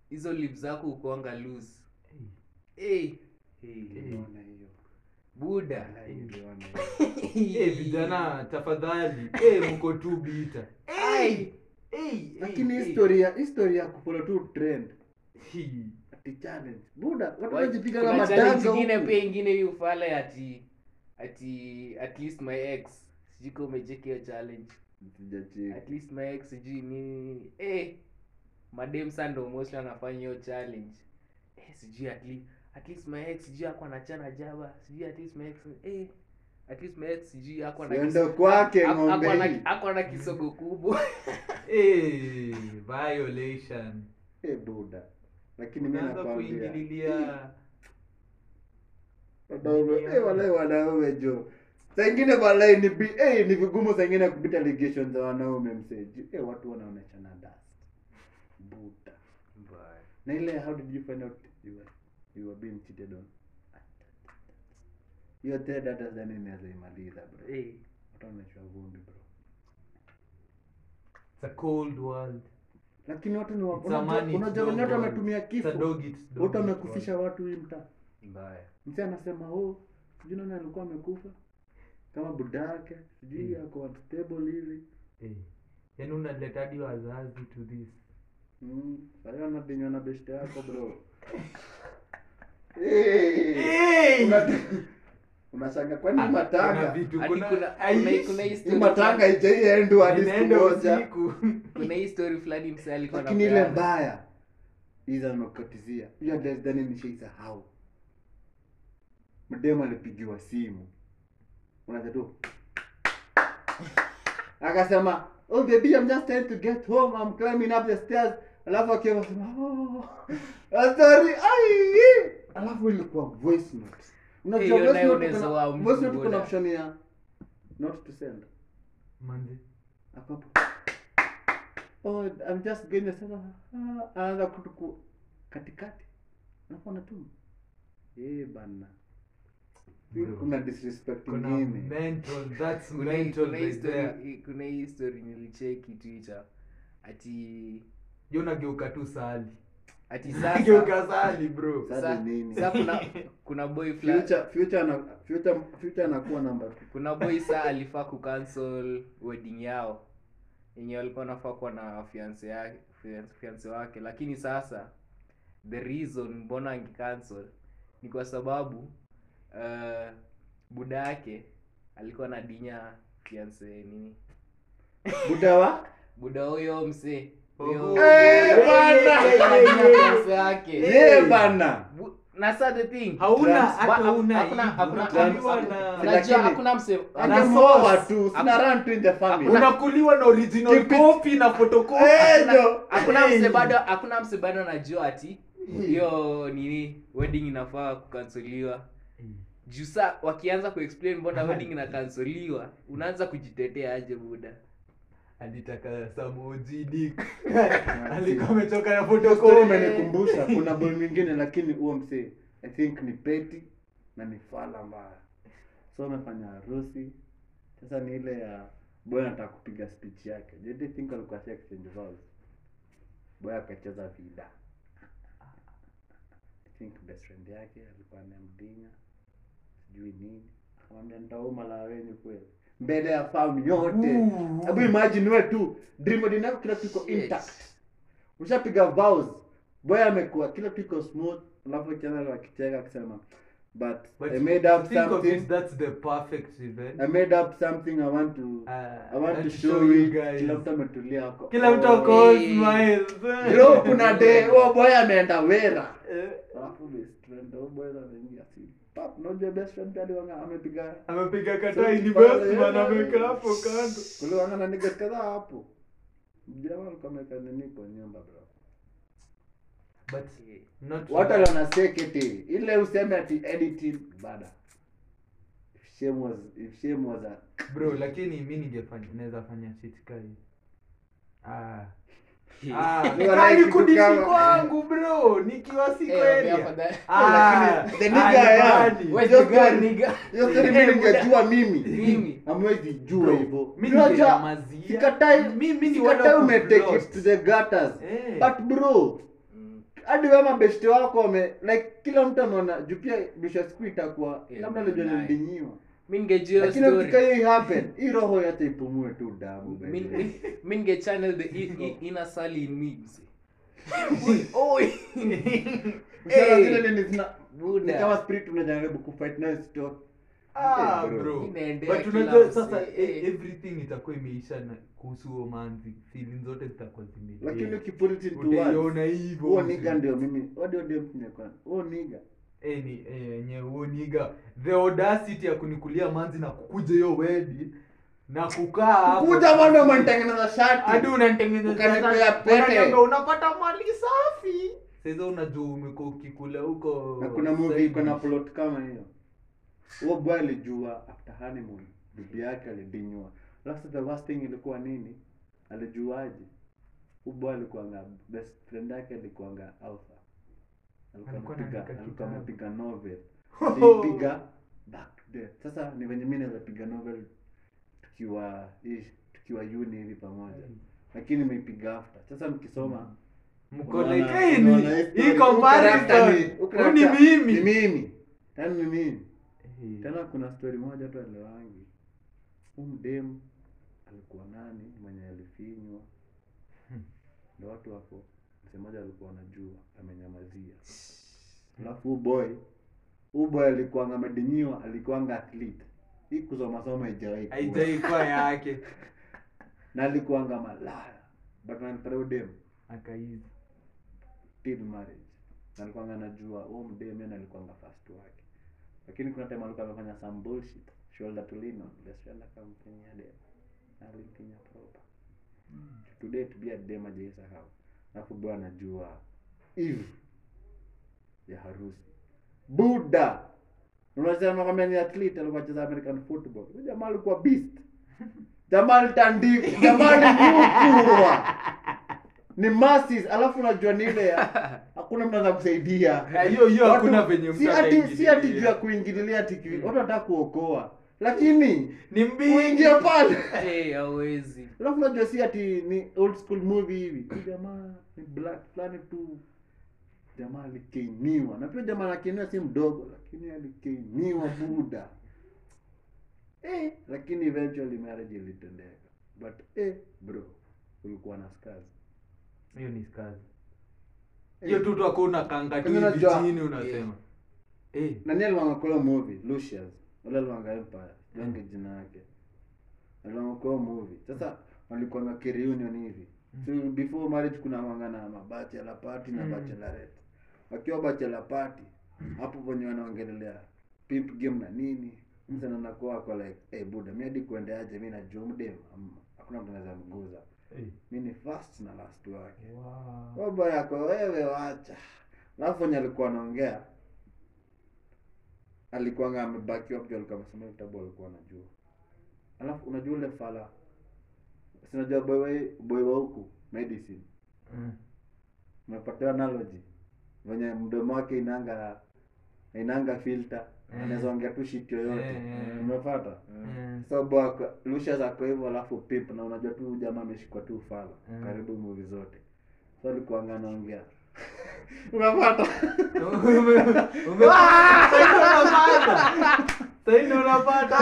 hizo lips zako ukoanga loose. Eh, eh, Unaona hiyo. buda. Unaona hiyo. Eh, vijana tafadhali. Eh, mko tu bita. Ai. Eh, Lakini historia historia kufollow tu trend. Hii. Ati challenge. Buda, watu Wa- wanajipiga kuna kama challenge danga ingine huku. pia ingine hii ufala ati ati at least my ex. Sijui kama umecheki hiyo challenge. Sijacheki. At least my ex sijui ni eh madem sando mostly anafanya hiyo challenge. Eh sijui at least at least my ex sijui ako anachana jaba. Sijui at least my ex eh at least my ex sijui ako na Siende kwake ako- ng'ombe ako na- hii. ako na kisogo kubwa. Eh, violation. Eh, buda. Lakini mimi Unaanza nakwambia. kuingililia. Wanaume, eh, wale wanaume jo. Saa ingine walai ni bi, eh, ni vigumu saa ingine kupita allegations za wanaume mseji. Eh, watu wanaoneshana dust. Buda. Na ile how did you find out you were, you were being cheated on? Hiyo third data zani inaweza imaliza bro. Eh Watu wanaishwa vumbi bro. It's a cold world. Lakini watu ni wa- It's a unajua man, unajua it's wenye watu dog wametumia world. It's a kifo. dog eat dog Watu eat wamekufisha watu hii mtaa. mbaya. Mzee anasema oh, sijui nani alikuwa amekufa kama budake, sijui Mm. ako stable hivi. Eh. Yaani unaleta hadi wazazi to this. Mm, sasa anadinywa na beshte yako bro. Eh. Hey! Una- Unashanga kwani Ah, kuna matanga? vitu Hadi kuna kuna kuna aishi. kuna hii Hii story matanga ijaiendwa hadi siku Inaenda moja. usiku. kuna hii story fulani msee alikuwa Lakini ile anapeana. mbaya hizo nimekatizia. Hiyo ndio ndani nishaisahau. Mdema alipigiwa simu. Unaanza tu. Akasema, "Oh baby, I'm just trying to get home. I'm climbing up the stairs." Alafu akiwa sema, "Oh, a story." Ai! Alafu ilikuwa voice note. Unajua Hiyo voice nayo note unaweza kuna wa voice note kuna mvula. option ya not to send. Manze. Akapo. Oh, I'm just going to sasa. Ah, anaanza kutuku katikati. Alafu anatuma. Eh bana. Bro. Kuna disrespect Kuna nyingine. mental, that's Kuna hii- mental kuna hii right there. story kuna hii story nilicheki Twitter ati Yo nageuka tu sali. ati sasa Nageuka sali bro. Sasa sa- nini? sa kuna kuna boy fulani Future future na future future anakuwa number two. kuna boy saa alifaa kucancel wedding yao yenye walikuwa nafaa kuwa na fiance yake fiance, fiance wake, lakini sasa the reason mbona angecancel ni kwa sababu uh, buda yake alikuwa na dinya fiance nini Budawa? buda huyo msee huyo Oh. Eh, bana! anadinya fiance yake Eh bana. Bu- na sa the thing Hauna Trans- hata ba- una hakuna- aibu. hakuna- Unakuliwa hakuna- na Lakini- unajua hakuna mse Angemoa tu, sina run to in the family. unakuliwa na original Keep it- copy na photocopy. Eh, jo. hakuna Hey. mse bado hakuna mse bado anajua ati hiyo nini wedding inafaa kukanseliwa juu saa wakianza kuexplain mbona wedding inakanseliwa unaanza kujitetea aje buda. Alitaka samojidik. Alikuwa amechoka na Hiyo story photocopy. imenikumbusha kuna boy mwingine lakini huo msee I think ni petty na ni fala mbaya. So amefanya harusi. Sasa ni ile ya boy anataka kupiga speech yake. Do you think alikuwa si exchange vows? Boy akacheza vida. I think best friend yake alikuwa anamdinya. Sijui nini. Akamwambia nitauma la wenyu kweli. Mbele ya famu yote. Ooh. Hebu imagine wewe tu dream dinako kila kitu iko Yes. intact. Ushapiga vows. Boy amekuwa kila kitu iko smooth. Alafu kijana akicheka akisema but, But I made up think of something. it, that's the perfect event. I made up something I want to Uh, I want to show you guys. Kila mtu ametulia hapo. Kila mtu Oh. ako hey. smiles. Bro, kuna day oh boy ameenda wera. Eh, Alafu best friend oh boy anaingia si. Pap, unajua best friend pia aliwanga amepiga. amepiga kata Sauti ni pale, best man yeah. amekaa hapo kando. Kuliwanga na niggas kadhaa hapo. Jamaa alikuwa amekaa nini kwa nyumba bro. But not Watu wana sekete. Ile useme ati editing bada. If shame was if shame was a bro, lakini mimi ningefanya naweza fanya shit kai. Ah. Ah, You are kali like kudishi kama- kwangu bro, nikiwa si Eh, kweli. afadhali- Ah, Lakini the nigga I am. jamani. Where's Just the girl, one- nigga? hiyo story Eh, mimi buda. ningejua mimi. Mimi. Hamwezi jua Bro, hivyo. mimi Unajua, ningenyamazia. sikatai Mimi ni sikatai one of umetake lost. it to the gutters. Eh. But bro, Mm. hadi kama best wako wame like kila mtu anaona juu pia bisha siku itakuwa Yeah, labda alijua naye. nilidinyiwa. mi ningejua Lakini story ukika hiyo happen, hii roho yote ipumue tu damu mi baby. mi- mi ninge channel the i- i- inner Sally in me mse. Oi, oi. Ushara Hey. zile nini zina Buda. ni kama spirit unajaribu kufight nayo stop. Ah, Eh, bro. bro. Inaendea But kila unajua mse, sasa eh. e- everything itakuwa imeisha na kuhusu huo manzi. Feelings zote zitakuwa zime. Lakini ukiput it into utaiona words. hivyo. Huo nigga ndio mimi. Audio ndio mtinye kwa. Huo nigga. Eh, ni eh, yenye huo niga the audacity ya kunikulia manzi na kukuja hiyo wedi na kukaa hapo. Kuja bwana umenitengeneza shati. hadi unanitengeneza Ukanipea pete. unaniambia unapata mali safi. Sasa unajua umekuwa ukikula huko. Na kuna movie iko na plot kama hiyo. Huo boy alijua after honeymoon bibi yake alidinywa. Last the worst thing ilikuwa nini? Alijuaje? Huo boy alikuwa nga best friend yake alikuwa nga author. Alikuwa Alikuwa anapiga anaandika alikuwa kitabu. anapiga novel. Alipiga back there. Sasa ni venye mimi naweza piga novel tukiwa ish, tukiwa uni hivi pamoja. Lakini nimeipiga after. Sasa mkisoma Mko unaona- like hey, unaona ni history. hii comparison. Huu Huu ni character mimi. Ni mimi. Yaani ni mimi. Eh, Tena kuna story moja tu aliwangi. Huyu mdem alikuwa nani mwenye alifinywa. Ndio watu wako. Msemaji alikuwa anajua amenyamazia. Alafu huyu boy, huyu boy alikuwa ngamedinyiwa, alikuwa nga athlete. Hii kusoma soma haijawahi. kuwa. haijaikuwa yake. Na alikuwa nga malaya. But anapenda udem Akaizi. till marriage. Na alikuwa nga anajua huyu mdem yeye alikuwa nga first wake. Lakini kuna time alikuwa amefanya some bullshit. Shoulder to lean on. Let's shoulder kamfinya dem. Alimfinya proper. Today to be a dem ajaisa how. Alafu bwana anajua eve ya harusi. Buddha. Unasema kama ni athlete alikuwa anacheza American football. Huyo jamaa alikuwa beast. Jamaa alitandika, jamaa alikukua. Ni masses, alafu unajua ni ile ya hakuna mtu anaweza kusaidia. Eh, hiyo hiyo Watu- hakuna venye mtu si ati si ati ataingililia. juu ya kuingililia tiki. Watu wanataka kuokoa. Lakini Ni mbingi. uingie pale. Eh, hawezi. Alafu unajua si ati ni old school movie hivi. Huyu jamaa ni black fulani tu. Jamaa alikeiniwa. Na pia jamaa anakeiniwa si mdogo lakini alikeiniwa Buddha. Eh, lakini eventually marriage ilitendeka. But eh bro, ulikuwa na scars. Hiyo ni skazi. Hiyo tu tu hakuna kanga tu Kama hivi unajua- chini unasema. Eh. Nani aliwanga kwa movie Lucius? Wala aliwanga Empire. Yange jina yake. Aliwanga kwa movie. Sasa walikuwa na reunion hivi. So before marriage kuna wanga na mabachelor party na Mm. bachelorette. Wakiwa bachelor party, hapo wenye wanaongelelea pimp game na nini. Mtu anakuwa kwa like, "Eh buda, mimi hadi kuendeaje mimi na Jomdem." Hakuna mtu anaweza mguza. Eh. Mimi ni first na last wake. Wow. Baba yako wewe wacha. Alafu wenye alikuwa anaongea alikuwa nga amebaki hapo, alikuwa amesoma kitabu alikuwa anajua. Alafu unajua ile fala. Sinajua boy wa boy wa huku medicine. Mm. Umepata analogy. Wenye mdomo wake inanga inanga filter. Mm. Anaweza ongea tu shit yoyote. Mm. Umepata? Mm. So bako Lucia zako hivyo alafu pimp na unajua tu jamaa ameshikwa tu fala Mm. karibu movie zote. So alikuwa anaongea. Unapata? Ume- ume- Sasa ndio unapata. Sasa ndio unapata.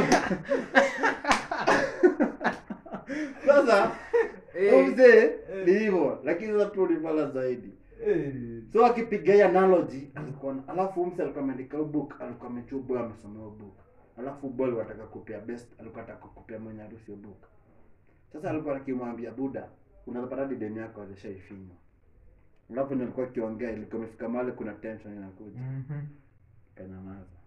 Sasa Eh. mzee ni hivyo lakini sasa tu ni fala zaidi. Eh. So akipiga hii analogy alikuwa na- alafu mse alikuwa ameandika book, alikuwa amechuba amesoma hiyo book. Alafu boy wataka kupia best, alikuwa anataka kupia mwenye harusi hiyo book. Sasa alikuwa akimwambia Buda, unapata hadi deni yako alishaifinywa. Alafu ndio alikuwa akiongea ilikuwa imefika mahali kuna tension inakuja. Mhm. Kanyamaza.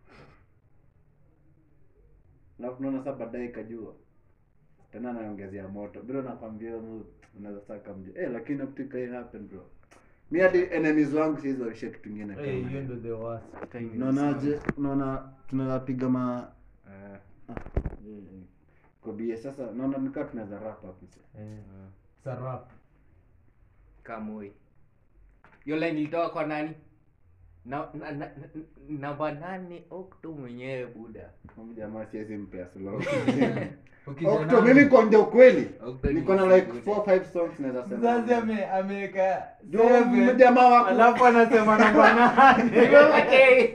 Alafu naona sasa baadaye ikajua. Tena naongezea moto. Bro nakwambia mu- unaweza saka mje. Eh lakini ukitaka hii happen bro. Mimi hadi enemies wangu siwezi waisha kitu kingine kama. Eh, hiyo hiyo. ndio the worst. Unaonaje? Unaona tunaweza piga ma Eh, kobie sasa naona nikaa tunaweza wrap up mse. Eh. Sarap. Kamoi. Hiyo line ilitoka kwa nani? na na- na- namba nane Okto mwenyewe buda. Huyu jamaa siwezi mpea slow. Ukija Okto na- mimi kuongea ukweli. Okto ni Niko na like good. four five songs naweza sema. Mzazi ame ameweka Ndio seven, jamaa wako. alafu anasema namba nane. Okay.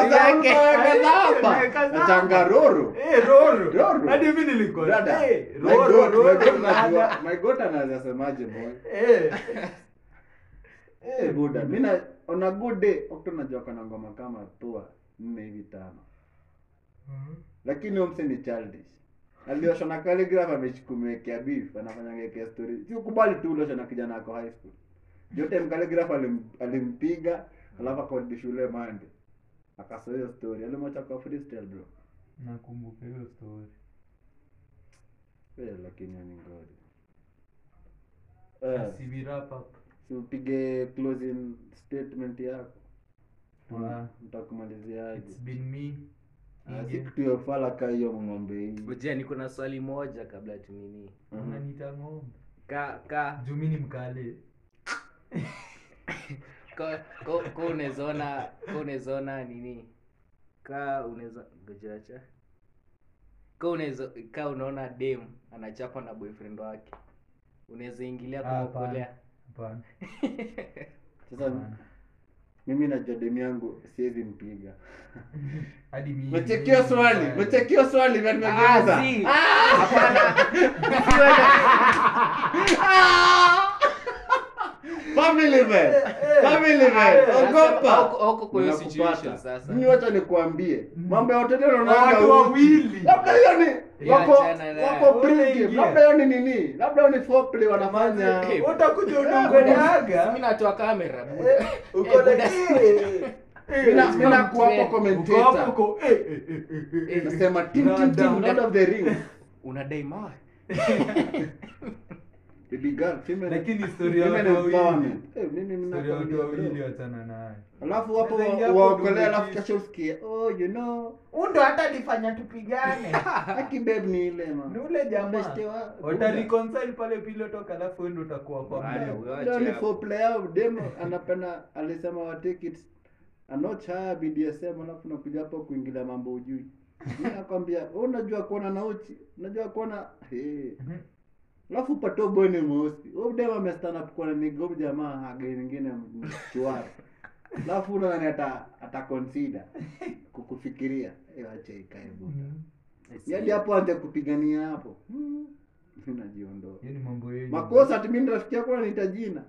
Changaroro. Eh, Roro. Roro. Hadi mimi nilikuwa. Brother. Eh, My Roro, God, my Roro. God, najua- my God anaweza semaje boy. Eh. Eh buda, mimi na on a good day Okto najua kana ngoma kama toa nne hivi tano. Mhm. Lakini huyo mse ni childish. Aliosha na calligraph amechikumwekea beef, anafanya ngeke story. Si ukubali tu uliosha na kijana wako high school. Yote calligraph alim, alimpiga, alafu akarudi shule Mande. Akasoa hiyo story. Alimwacha kwa freestyle bro. Nakumbuka hiyo story. Eh lakini ni ngori. Eh, C V wrap up. si upige closing statement yako. Wa- Mtakumalizia aje? It's been me. Ah, si Ige. kitu ya fala ka hiyo ng'ombe hii. Ngoja niko na swali moja kabla tunini. Mhm. Unaniita ng'ombe. Ka ka Juu mimi ni mkale. ka ko ko unezaona ko unezaona nini? Ka unaweza ngoja acha. Ka unaweza ka unaona dem anachapa na boyfriend wake. Unaweza ingilia Ah, kumwokolea. Hapana. Sasa Hapana. mimi na jadem yangu siwezi mpiga. Hadi mimi. Mechekio swali, mechekio swali vile Ah, nimegeuza. si. Hapana. Family man. Family man. Ogopa. Hauko kwa hiyo Ninakupata. situation sasa. Mimi wacha nikwambie. Mambo ya hoteli unaona Watu wawili. Labda hiyo ni Ya, wako achana nayo. wako pre-game. Unaingia. Labda hiyo ni nini? Labda hiyo ni foreplay wanafanya. Eh, Utakuja Wewe udongoleaga. Mimi natoa kamera buda. Uko na Mimi mimi nakuwa hapo Uko hapo commentator. uko eh eh eh, eh. Nasema tim tim tim Lord of the Rings. Unadai mawe. Baby girl, female. Lakini historia ya female watu wawili. empowerment. Eh, mimi Story ya watu ninakwambia wawili bro. wachana naye. Alafu hapo Sasa ingia hapo waokolea ndio alafu umekisi. kesho usikie. Oh, you know. Undo hata nifanya tupigane. Haki babe ni ile Ni man. ule jamaa. Beste wa- Wata reconcile pale pile toka alafu wewe ndio utakuwa kwa Haya, mbele. wewe Ndio ni acha. for player demo anapenda alisema wa take it a notch higher B D S M alafu nakuja hapo kuingilia mambo ujui. Mimi nakwambia wewe unajua kuona na uchi, unajua kuona eh. Mhm. Alafu pato boy ni mweusi. Wewe demo amestana up kwa ni gob jamaa hage nyingine mchuari. Alafu unaona ni ata ata consider kukufikiria. Eh acha ikae bwana. Mhm. Yaani hapo anze kupigania hapo. Hmm. Unajiondoa. Hiyo ni mambo yenu. Makosa ati mimi rafiki yako ananiita jina.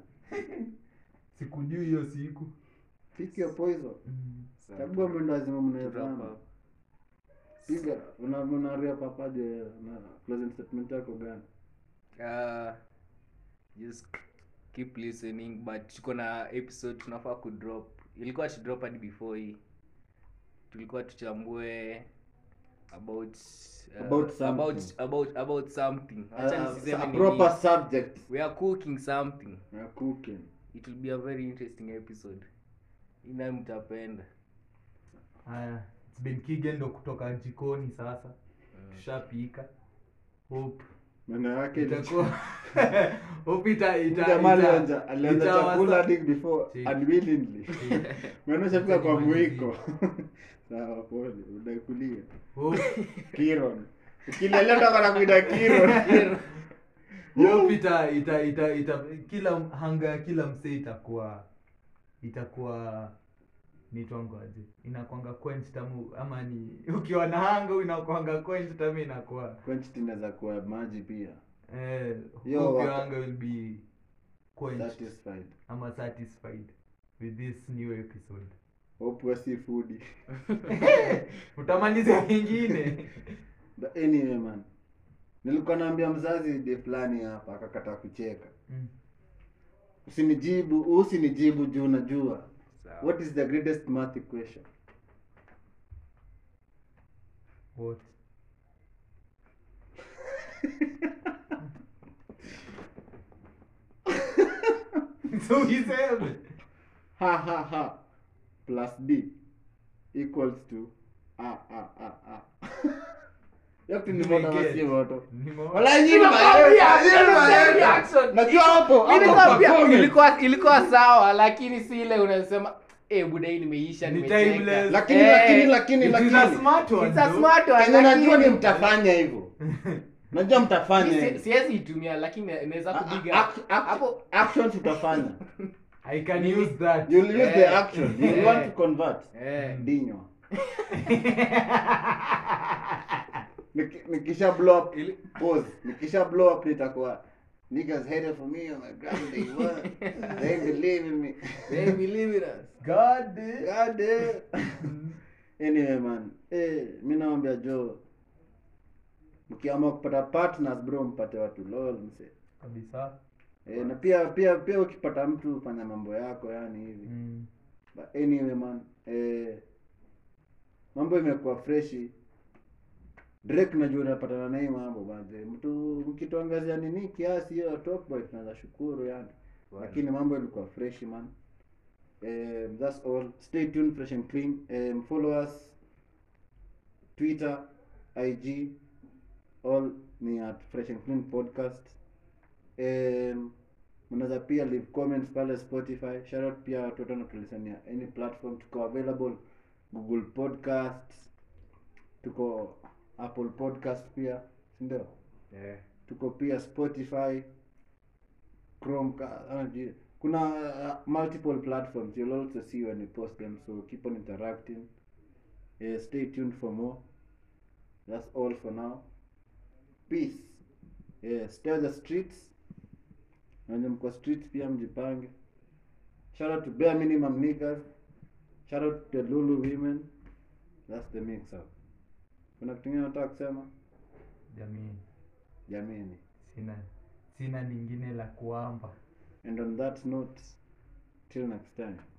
Sikujui hiyo siku. Pick your poison. Mhm. Chagua mwendo lazima Wrap mnaelewana. up. Piga una unaria papaje na closing statement yako gani? Uh, just keep listening, but tuko na episode tunafaa kudrop. Ilikuwa tu drop hadi before hii. Tulikuwa tuchambue about uh, About something. about about about something. Acha Uh, nisiseme a nini. proper subject. We are cooking something. We are cooking. It will be a very interesting episode. Ina mtapenda. Haya, it's been Kigen ndo kutoka jikoni sasa. Tushapika. Hope Maana yake ni itakuwa hope ita ita. jamaa ita- alianza alianza itawa- chakula dig before Si. unwillingly. Maana shafika kwa Itakuwa mwiko. Sawa pole, udaikulia. Hope Kiron. Ukilelea ndo kana kuida Kiron. hope ita ita ita ita kila hanga ya kila msee itakuwa itakuwa nitwangoaje inakwanga quench tamu ama ni ukiwa na hanga inakwanga quench tamu inakuwa Quench inaweza kuwa maji pia. eh Yo, hope your waka- hunger will be quenched Satisfied. ama satisfied with this new episode. Hope we see food. Utamaliza nyingine. But anyway man. Nilikuwa naambia mzazi de fulani hapa akakata kucheka. Mm. Usinijibu, usinijibu juu unajua. Sawa. What is the greatest math equation? What? So he said Ha ha ha. Plus D equals to A A A A. Yote ni moto Nimeget. wasi moto. Ni mo- Wala nyinyi Nilikwambia, ma- nilikwambia reaction. Najua hapo hapo Nilikwambia performance. ilikuwa ilikuwa sawa lakini si ile unasema eh buda hii nimeisha Ni nimecheka. timeless. Lakini Eh, lakini lakini It is a lakini smart one, It's a though. smart one. Kenya najua ni lakini- mtafanya hivyo. Najua mtafanya Mi si- hivyo. siwezi itumia lakini naweza A- kupiga a- act- act- hapo. Actions utafanya. I can Mimi- use that. You'll use the Eh. action. You Eh. want to convert. Eh. Dinyo. Niki- Nikisha blow up, Ili- pause. Nikisha blow up nitakuwa niggas hated for me on my ground day one. They believe in me. They believe in us. God damn. God damn. Anyway man, eh mimi naambia Joe, mkiamua kupata partners bro, mpate watu lol mse. Kabisa. Eh, na pia pia pia ukipata mtu fanya mambo yako yani hivi. Mm. But anyway man, eh mambo imekuwa freshi. Drake najua unapatana naye mambo bado. Mtu mkituangazia nini kiasi hiyo top boy tunaweza shukuru yani. Lakini mambo ilikuwa fresh man. Eh, that's all. Stay tuned, fresh and clean. Um, follow us Twitter, I G, all ni at Fresh and Clean Podcast. Um, mnaweza pia leave comments pale Spotify. Shout out pia watu wote wanatulisania any platform. Tuko available Google Podcasts, tuko Apple Podcast pia, si ndio? Yeah. Tuko pia Spotify, Chromecast, uh, kuna uh, multiple platforms. You'll also see when we post them, so keep on interacting. Uh, stay tuned for more. That's all for now. Peace. Yeah, stay on the streets. Wenye mko streets pia mjipange. Shout out to bare minimum niggas. Shout out to the Lulu women. That's the mix up. Kuna kitu kingine nataka kusema? Jamii. Jamini. Sina sina lingine la kuamba. And on that note, till next time.